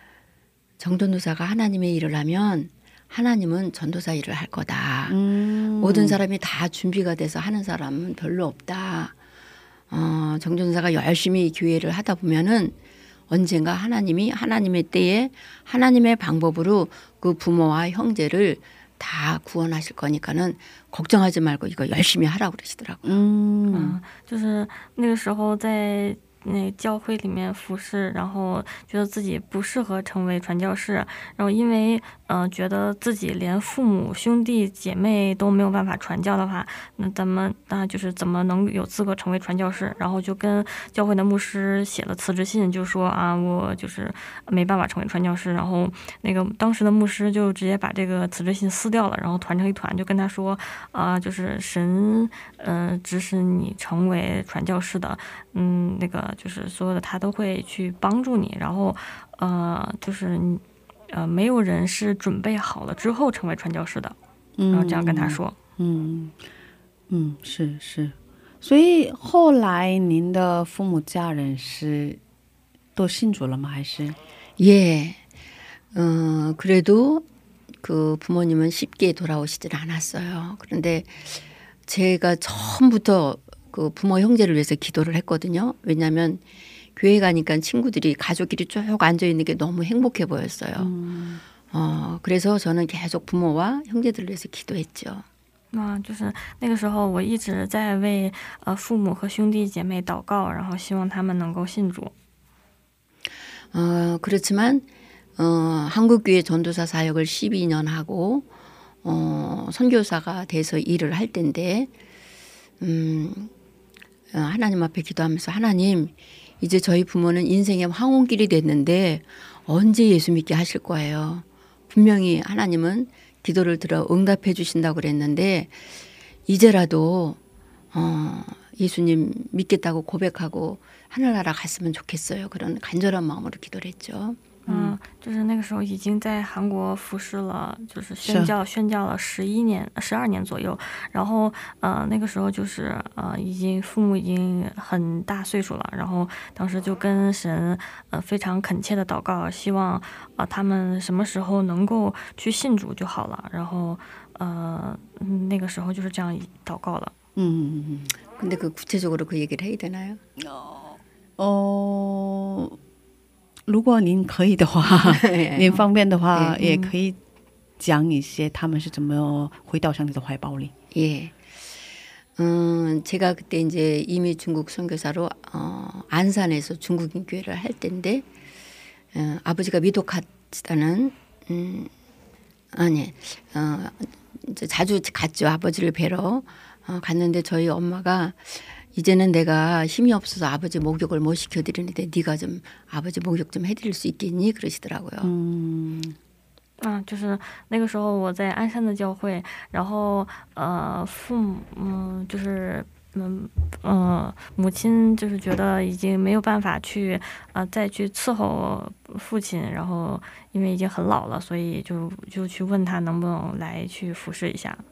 하나님의 일을 하면 하나님은 전도사 일을 할 거다. 모든 사람이 다 준비가 돼서 하는 사람은 별로 없다. 정전도사가 열심히 교회를 하다 보면은 언젠가 하나님이 하나님의 때에 하나님의 방법으로 그 부모와 형제를 다 구원하실 거니까는 걱정하지 말고 이거 열심히 하라고 그러시더라고요. 就是那个时候在那教会里面服侍，然后觉得自己不适合成为传教士，然后因为觉得自己连父母兄弟姐妹都没有办法传教的话，那就是怎么能有资格成为传教士？然后就跟教会的牧师写了辞职信，就说我就是没办法成为传教士。然后那个当时的牧师就直接把这个辞职信撕掉了，然后团成一团，就跟他说就是神指使你成为传教士的，那个就是所有的他都会去帮助你，然后就是没有人是准备好了之后成为传教士的，然后这样跟他说。 是。所以后来您的父母家人是都信主了吗？还是 예. 그래도 그 부모님은 쉽게 돌아오시질 않았어요. 그런데 제가 처음부터 그 부모 형제를 위해서 기도를 했거든요. 왜냐하면 교회 가니까 친구들이 가족끼리 쭉 앉아 있는 게 너무 행복해 보였어요. 그래서 저는 계속 부모와 형제들을 위해서 기도했죠. 就是那个时候我一直在为父母和兄弟姐妹祷告，然后希望他们能够信主。 그렇지만 한국교회 전도사 사역을 12년 하고 선교사가 돼서 일을 할 때인데 하나님 앞에 기도하면서 하나님 이제 저희 부모는 인생의 황혼길이 됐는데 언제 예수 믿게 하실 거예요. 분명히 하나님은 기도를 들어 응답해 주신다고 그랬는데 이제라도 예수님 믿겠다고 고백하고 하늘나라 갔으면 좋겠어요. 그런 간절한 마음으로 기도를 했죠. 就是那个时候已经在韩国服侍了，就是宣教了12年左右，然后那个时候就是父母已经很大岁数了，然后当时就跟神非常恳切的祷告，希望他们什么时候能够去信主就好了，然后那个时候就是这样祷告了。 근데 그 구체적으로 그 얘기를 해야 되나요? 如果您可以的话，您方便的话，也可以讲一些他们是怎么回到上帝的怀抱里。 예. 제가 그때 이제 이미 중국 선교사로 안산에서 중국인 교회를 할 때인데 아버지가 위독하시다는 이제 자주 갔죠. 아버지를 뵈러 갔는데 저희 엄마가 이제는 내가 힘이 없어서 아버지 목욕을 못 시켜드리는데 네가 좀 아버지 목욕 좀 해드릴 수 있겠니? 그러시더라고요. 就是那个时候我在鞍山的教会，然后父母就是母亲就是觉得已经没有办法去再去伺候父亲，然后因为已经很老了，所以就去问他能不能来去服侍一下。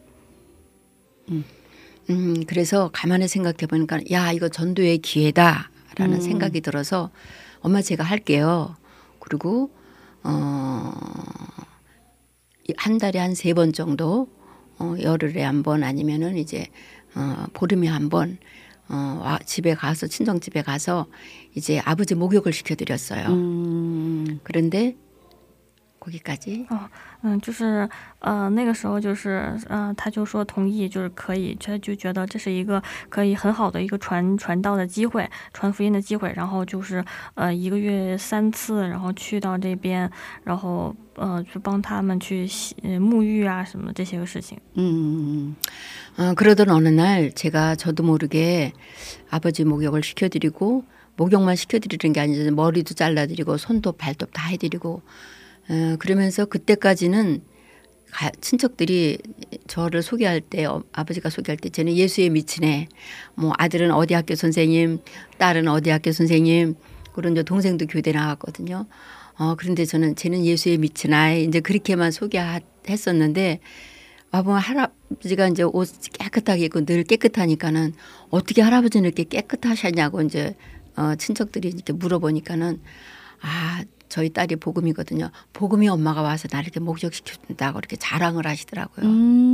그래서 가만히 생각해 보니까 야 이거 전도의 기회다라는 생각이 들어서 엄마 제가 할게요. 그리고 한 달에 한 3번 정도 열흘에 한 번 아니면은 이제 보름에 한 번 집에 가서 친정 집에 가서 이제 아버지 목욕을 시켜드렸어요. 그런데 거기까지. 就是那个时候就是他就说同意，就是可以，他就觉得这是一个可以很好的一个传道的机会，传福音的机会，然后就是1个月3次，然后去到这边，然后去帮他们去沐浴啊什么这些个事情。 그러던 어느 날 제가 저도 모르게 아버지 목욕을 시켜드리고 목욕만 시켜드리는 게 아니라 머리도 잘라드리고 손도 발도 다 해드리고 그러면서 그때까지는 친척들이 저를 소개할 때 아버지가 소개할 때 쟤는 예수에 미치네. 뭐 아들은 어디 학교 선생님, 딸은 어디 학교 선생님, 그런 저 동생도 교대 나갔거든요. 그런데 저는 쟤는 예수에 미친 아이 이제 그렇게만 소개했었는데 아버지 할아버지가 이제 옷 깨끗하게 입고 늘 깨끗하니까는 어떻게 할아버지는 이렇게 깨끗하셨냐고 이제 친척들이 이렇게 물어보니까는 저희 딸이 복음이거든요. 복음이 엄마가 와서 나를 이렇게 목욕시켜준다고 이렇게 자랑을 하시더라고요.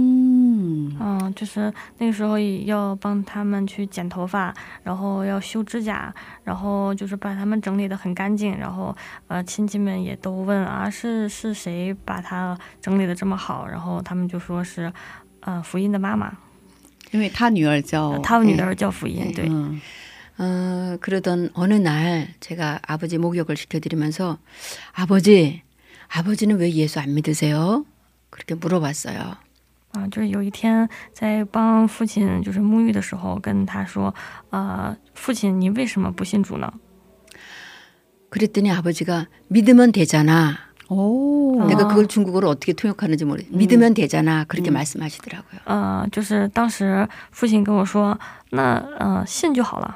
就是那个时候要帮他们去剪头发，然后要修指甲，然后就是把他们整理得很干净，然后亲戚们也都问是谁把他整理得这么好，然后他们就说是福音的妈妈， 因为他女儿叫福音，对。 그러던 어느 날 제가 아버지 목욕을 시켜드리면서 아버지는 왜 예수 안 믿으세요? 그렇게 물어봤어요. 就是有一天在帮父亲就是沐浴的时候跟他说父亲你为什么不信主呢？ 그랬더니 아버지가 믿으면 되잖아. 내가 그걸 중국어로 어떻게 통역하는지 모르겠어요. 믿으면 되잖아. 그렇게 말씀하시더라고요. 就是当时父亲跟我说那信就好了。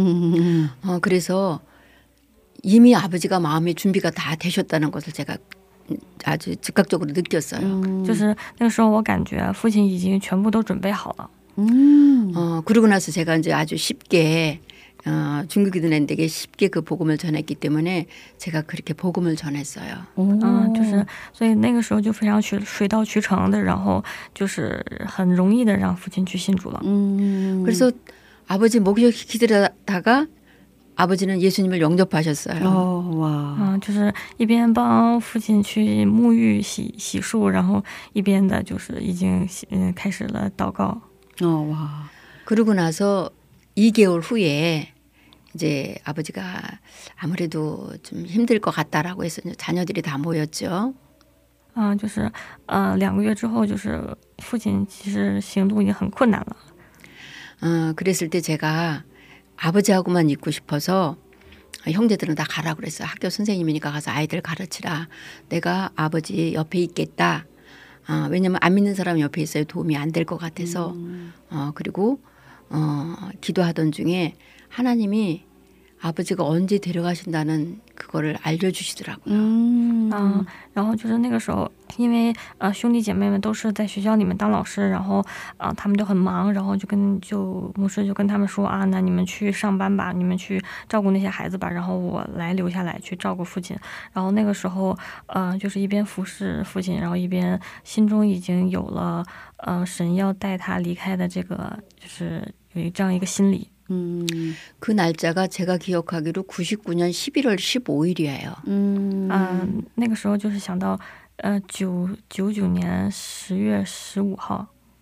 그래서 이미 아버지가 마음의 준비가 다 되셨다는 것을 제가 아주 즉각적으로 느꼈어요. 就是那个时候我感觉父亲已经全部都准备好了。 그러고 나서 제가 이제 아주 쉽게 중국인들에게 쉽게 그 복음을 전했기 때문에 제가 그렇게 복음을 전했어요. 就是所以那个时候就非常水到渠成的，然后就是很容易的让父亲去信主了。 그래서 아버지 목욕시키다가 아버지는 예수님을 영접하셨어요. 就是一边帮父亲去沐浴洗漱，然后一边的就是已经开始了祷告。 그러고 나서 2개월 후에 이제 아버지가 아무래도 좀 힘들 것 같다라고 해서 자녀들이 다 모였죠. 就是2个月之后，就是父亲其实行动已经很困难了。 그랬을 때 제가 아버지하고만 있고 싶어서 형제들은 다 가라고 그랬어요. 학교 선생님이니까 가서 아이들 가르치라. 내가 아버지 옆에 있겠다. 왜냐면 안 믿는 사람 옆에 있어야 도움이 안 될 것 같아서. 그리고 기도하던 중에 하나님이 아버지가 언제 데려가신다는 그거를 알려주시더라고요. 然后就是那个时候，因为兄弟姐妹们都是在学校里面当老师，然后他们都很忙，然后牧师就跟他们说那你们去上班吧，你们去照顾那些孩子吧，然后我来留下来去照顾父亲。然后那个时候就是一边服侍父亲，然后一边心中已经有了神要带他离开的这个，就是有这样一个心理。 그 날짜가 제가 기억하기로 99년 11월 15일이에요. 那个时候就是想到99年10月15号。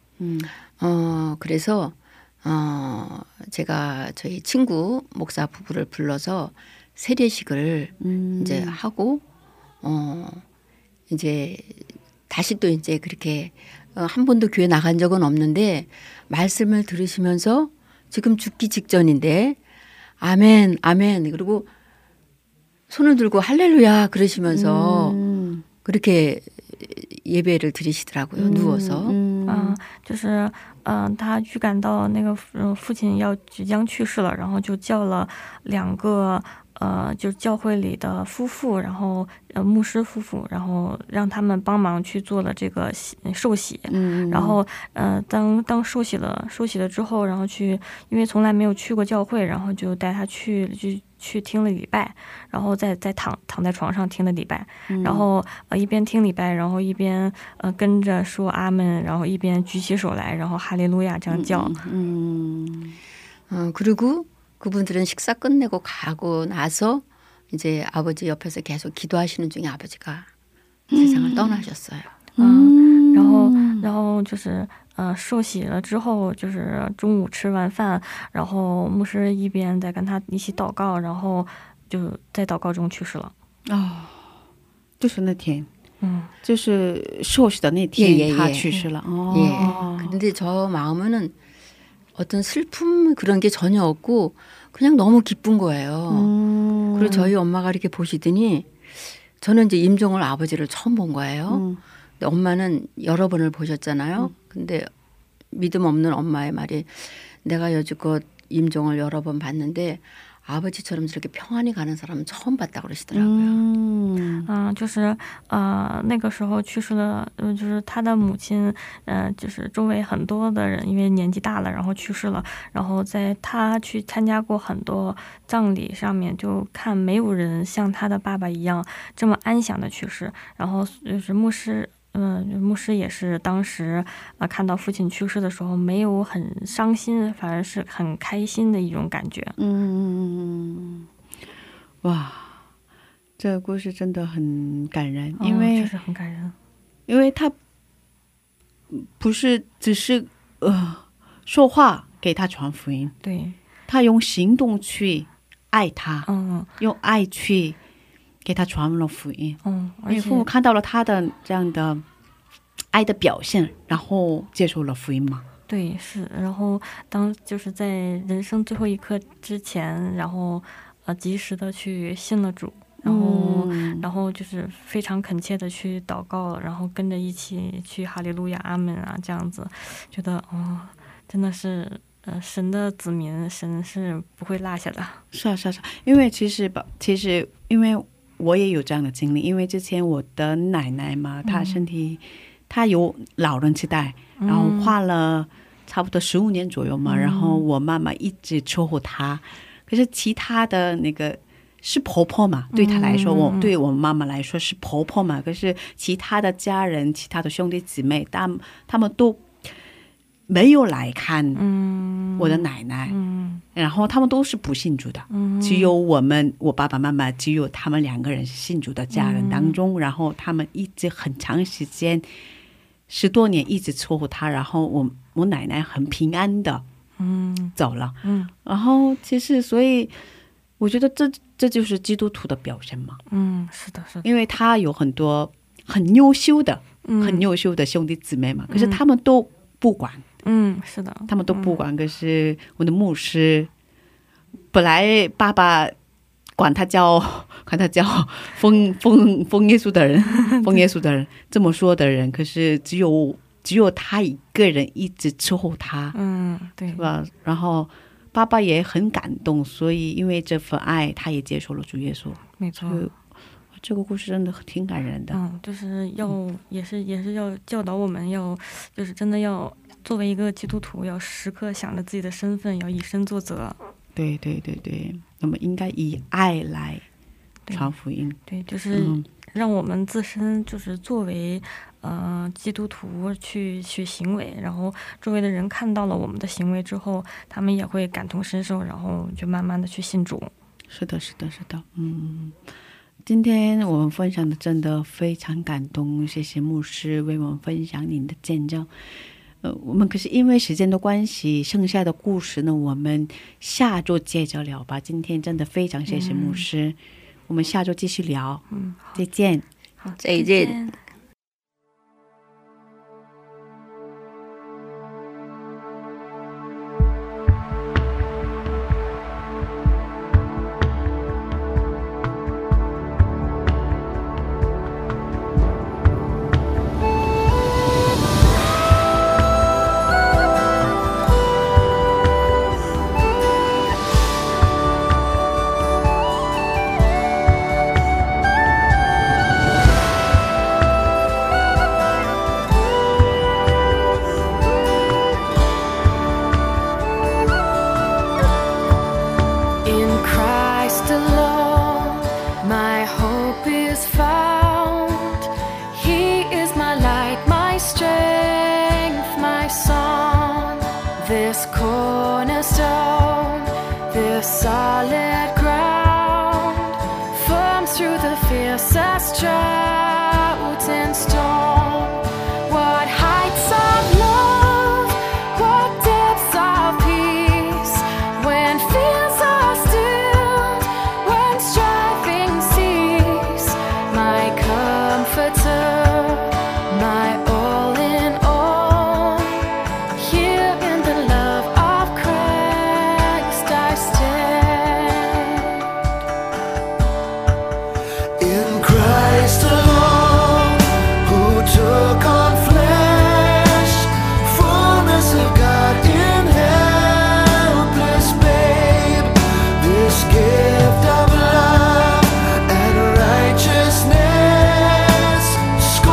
그래서 제가 저희 친구 목사 부부를 불러서 세례식을 이제 하고 이제 다시 또 이제 그렇게 한 번도 교회 나간 적은 없는데 말씀을 들으시면서 지금 죽기 직전인데 아멘 아멘 그리고 손을 들고 할렐루야 그러시면서 그렇게 예배를 드리시더라고요. 누워서. 就是他预感到那个父亲要即将去世了，然后就叫了2个就是教会里的夫妇，然后牧师夫妇，然后让他们帮忙去做了这个受洗。然后当受洗了之后，然后因为从来没有去过教会，然后就带他去听了礼拜，然后再躺在床上听了礼拜，然后一边听礼拜，然后一边跟着说阿门，然后一边举起手来，然后哈利路亚这样叫。 그리고 그분들은 식사 끝내고 가고 나서 이제 아버지 옆에서 계속 기도하시는 중에 아버지가 세상을 떠나셨어요. 然后就是受洗了之后，就是中午吃完饭，然后牧师一边在跟他一起祷告，然后就在祷告中去世了。 就是那天，就是受洗的那天他去世了。 근데 저 마음에는 어떤 슬픔 그런 게 전혀 없고 그냥 너무 기쁜 거예요. 그리고 저희 엄마가 이렇게 보시더니 저는 이제 임종을 아버지를 처음 본 거예요. 근데 엄마는 여러 번을 보셨잖아요. 근데 믿음 없는 엄마의 말이 내가 여지껏 임종을 여러 번 봤는데 아버지처럼 저렇게 평안히 가는 사람은 처음 봤다 그러시더라고요. 就是那个时候去世了，就是他的母亲，就是周围很多的人因为年纪大了然后去世了，然后在他去参加过很多葬礼上面就看没有人像他的爸爸一样这么安详的去世，然后就是牧师也是当时看到父亲去世的时候没有很伤心，反而是很开心的一种感觉。 哇，这个故事真的很感人， 因为他不是只是说话给他传福音，对，他用行动去爱他，用爱去给他传了福音，因为父母看到了他的这样的爱的表现，然后接受了福音嘛。对，是，然后当就是在人生最后一刻之前，然后及时的去信了主，然后就是非常恳切的去祷告，然后跟着一起去哈利路亚阿门啊，这样子觉得真的是神的子民，神是不会落下的。是啊是啊是啊，因为其实因为我也有这样的经历，因为之前我的奶奶嘛，她身体她有老人痴呆，然后花了差不多15年左右嘛，然后我妈妈一直呵护她，可是其他的那个是婆婆嘛，对她来说，对我妈妈来说是婆婆嘛，可是其他的家人其他的兄弟姊妹他们都没有来看我的奶奶，然后他们都是不信主的，只有我爸爸妈妈只有他们2个人是信主的家人当中，然后他们一直很长时间10多年一直呵护她，然后我奶奶很平安的走了，然后其实所以我觉得这就是基督徒的表现嘛。是的是的，因为他有很多很优秀的兄弟姊妹嘛，可是他们都不管，是的，他们都不管，可是我的牧师本来爸爸管他叫疯耶稣的人疯耶稣的人这么说的人，可是只有他一个人一直呵护他，对吧？然后爸爸也很感动，所以因为这份爱他也接受了主耶稣。没错，这个故事真的挺感人的。就是也是要教导我们，要就是真的要作为一个基督徒要时刻想着自己的身份，要以身作则。对对对对，那么应该以爱来传福音。对，就是让我们自身就是作为基督徒去行为，然后周围的人看到了我们的行为之后，他们也会感同身受，然后就慢慢的去信主。是的是的是的。今天我们分享的真的非常感动，谢谢牧师为我们分享您的见证。我们可是因为时间的关系，剩下的故事呢我们下周接着聊吧。今天真的非常谢谢牧师，我们下周继续聊。再见。好，再见。 This cornerstone solid ground, firm through the fiercest drought and storm. What heights of love, what depths of peace, when fears are stilled, when striving cease. My comforter, my all in all, here in the love of Christ I stand. In Christ alone, who took on flesh, fullness of God in helpless babe, this gift of love and righteousness,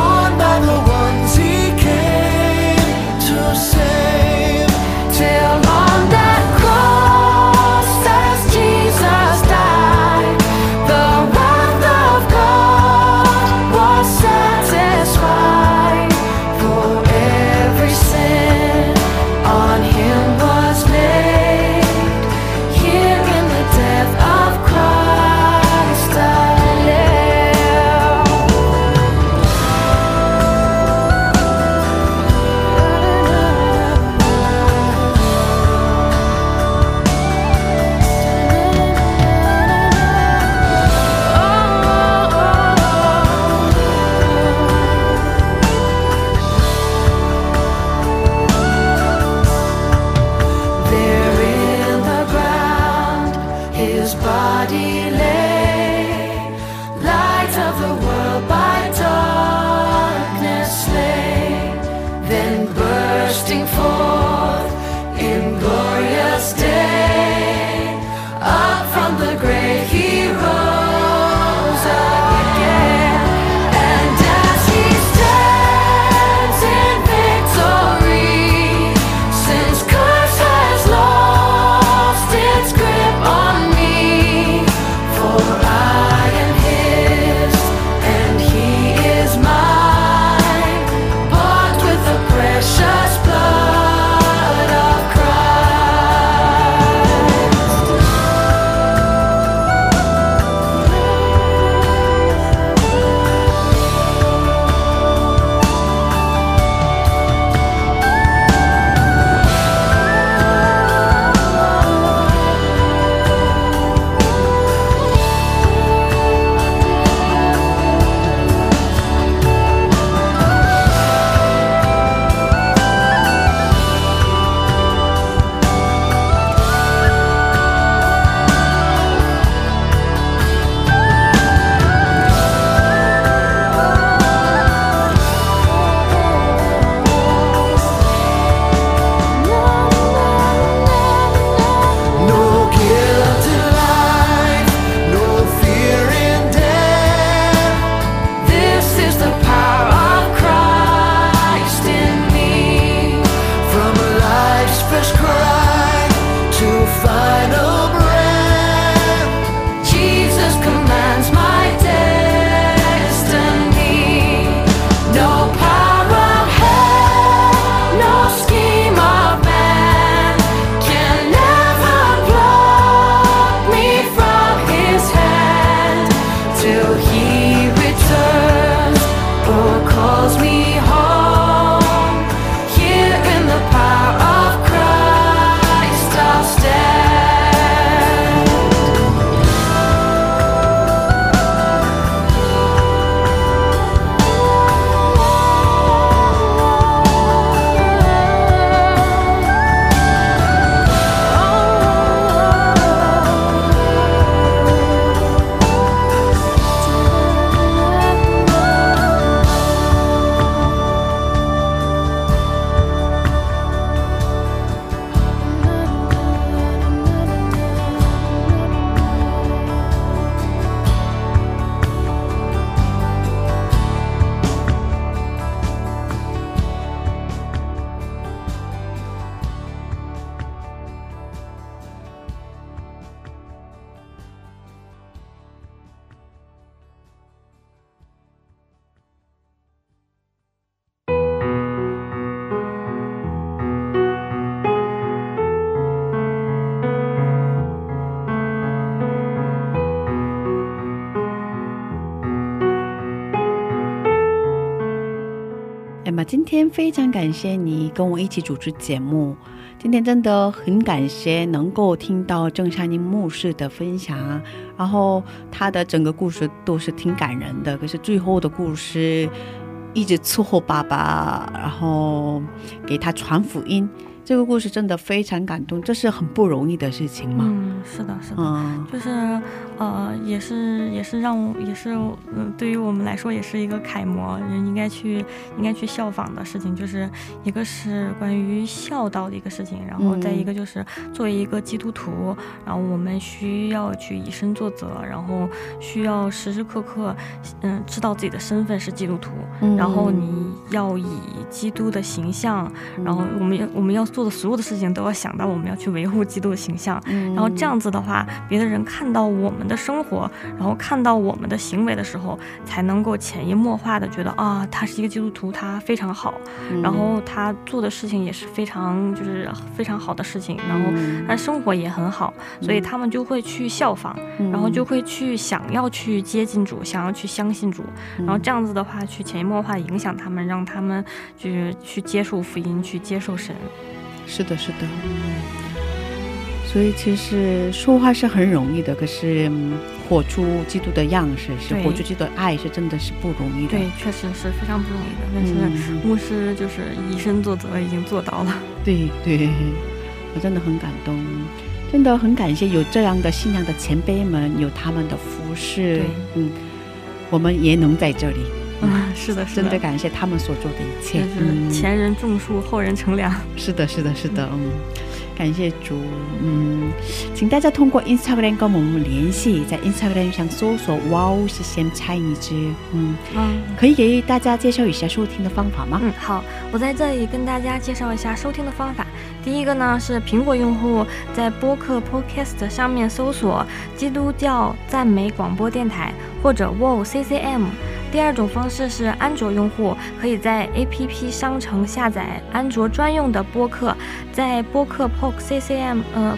Emma， 今天非常感谢你跟我一起主持节目。今天真的很感谢能够听到郑善英牧师的分享，然后他的整个故事都是挺感人的，可是最后的故事一直伺候爸爸，然后给他传福音，这个故事真的非常感动，这是很不容易的事情嘛。 是的，是的，就是也是对于我们来说也是一个楷模，人应该去效仿的事情，就是一个是关于孝道的一个事情，然后再一个就是作为一个基督徒，然后我们需要去以身作则，然后需要时时刻刻知道自己的身份是基督徒，然后你要以基督的形象，然后我们要做的所有的事情都要想到我们要去维护基督的形象，然后这样子的话，别的人看到我们的生活，然后看到我们的行为的时候，才能够潜移默化的觉得啊，他是一个基督徒，他非常好，然后他做的事情也是非常好的事情，然后他生活也很好，所以他们就会去效仿，然后就会去想要去接近主，想要去相信主，然后这样子的话去潜移默化影响他们，让他们就是去接受福音，去接受神。 是的，是的。所以其实说话是很容易的，可是活出基督的样式，是活出基督的爱，是真的是不容易的。 对，确实是非常不容易的。但是牧师就是以身作则，已经做到了。 对对，我真的很感动，真的很感谢有这样的信仰的前辈们，有他们的服侍，我们也能在这里。 是的， 真的感谢他们所做的一切。 就是前人种树，后人乘凉。 是的，是的，是的，感谢主。请大家通过 Instagram 跟我们联系，在 Instagram 上搜索 Wow CCM Chinese。可以给大家介绍一下收听的方法吗？ 好，我在这里跟大家介绍一下收听的方法。第一个呢是苹果用户在播客 Podcast 上面搜索基督教赞美广播电台或者 Wow CCM。第二种方式是安卓用户可以在 APP 商城下载安卓专用的播客，在播客 CCM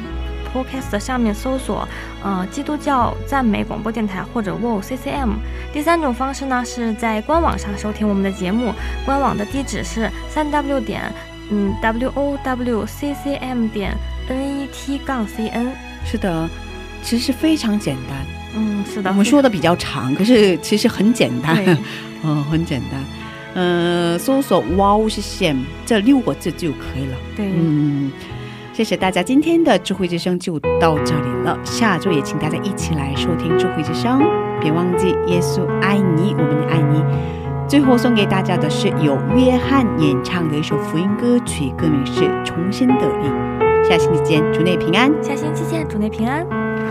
Podcast 上面搜索基督教赞美广播电台或者 Wow CCM。第三种方式呢是在官网上收听我们的节目，官网的地址是www.wowccm.net-cn。 是的，其实非常简单。 是的， 我们说的比较长，可是其实很简单。很简单。搜索 Wow CCM 这6个字就可以了。 对， 谢谢大家，今天的智慧之声就到这里了，下周也请大家一起来收听智慧之声，别忘记耶稣爱你，我们也爱你。最后送给大家的是由约翰演唱的一首福音歌曲，歌名是重新得力。下星期见，主内平安。 下星期见，主内平安。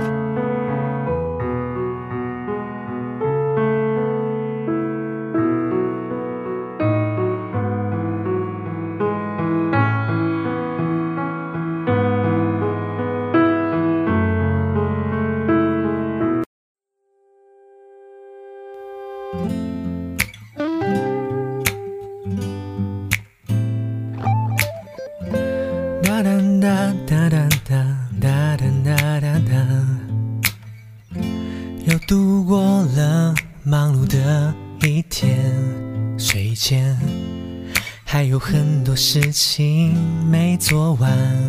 又度过了忙碌的一天，睡前还有很多事情没做完，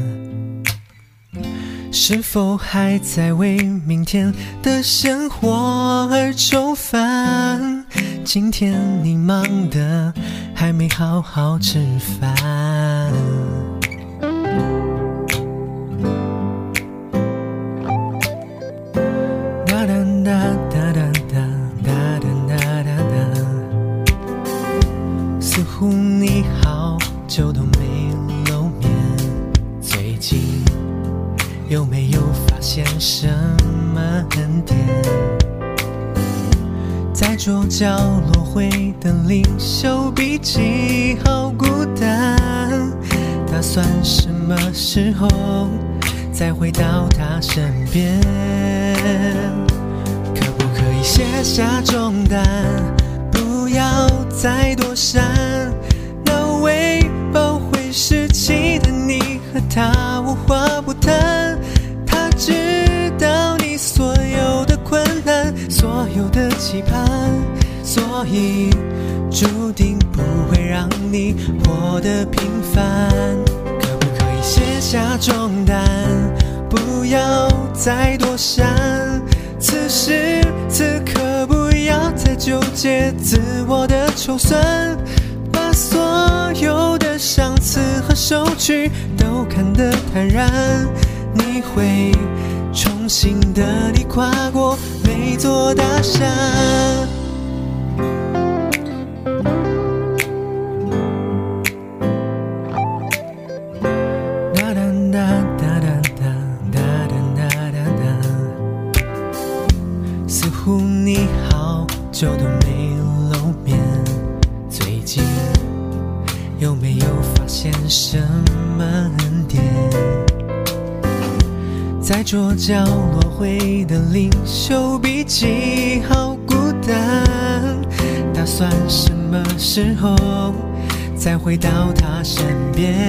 是否还在为明天的生活而愁烦？今天你忙得还没好好吃饭，似乎你好久都没露面，最近有没有发现什么恩典？在桌角落回的灵修笔记好孤单，打算什么时候再回到他身边？可不可以卸下重担，不要再躲闪？那位抱回尸体的你和他无话不谈，他知道你所有的困难，所有的期盼，所以注定不会让让你活得平凡。可不可以卸下重担，不要再躲闪，此时此刻不要再纠结自我的筹算，把所有的赏赐和收取都看得坦然，你会重新的你跨过每座大山。似乎你好久都没露面，最近有没有发现什么恩典？在桌角落回的灵修笔记好孤单，打算什么时候再回到他身边？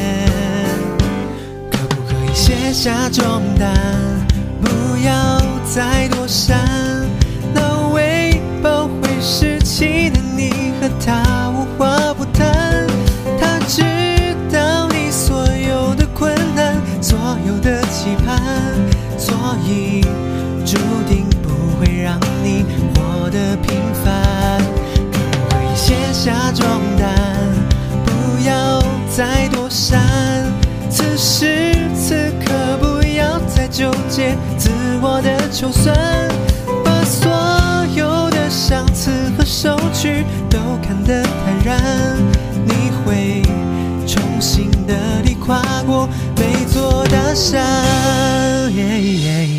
可不可以卸下重担，不要再躲闪，那为保会失气的你和他无话不谈，他知道你所有的困难，所有的期盼，所以注定不会让你活得平凡。可不可以卸下重担，不要再躲闪，此时此刻不要再纠结自我的筹算，把所有的赏赐和收取都看得坦然，你会重新的你跨过每座大山。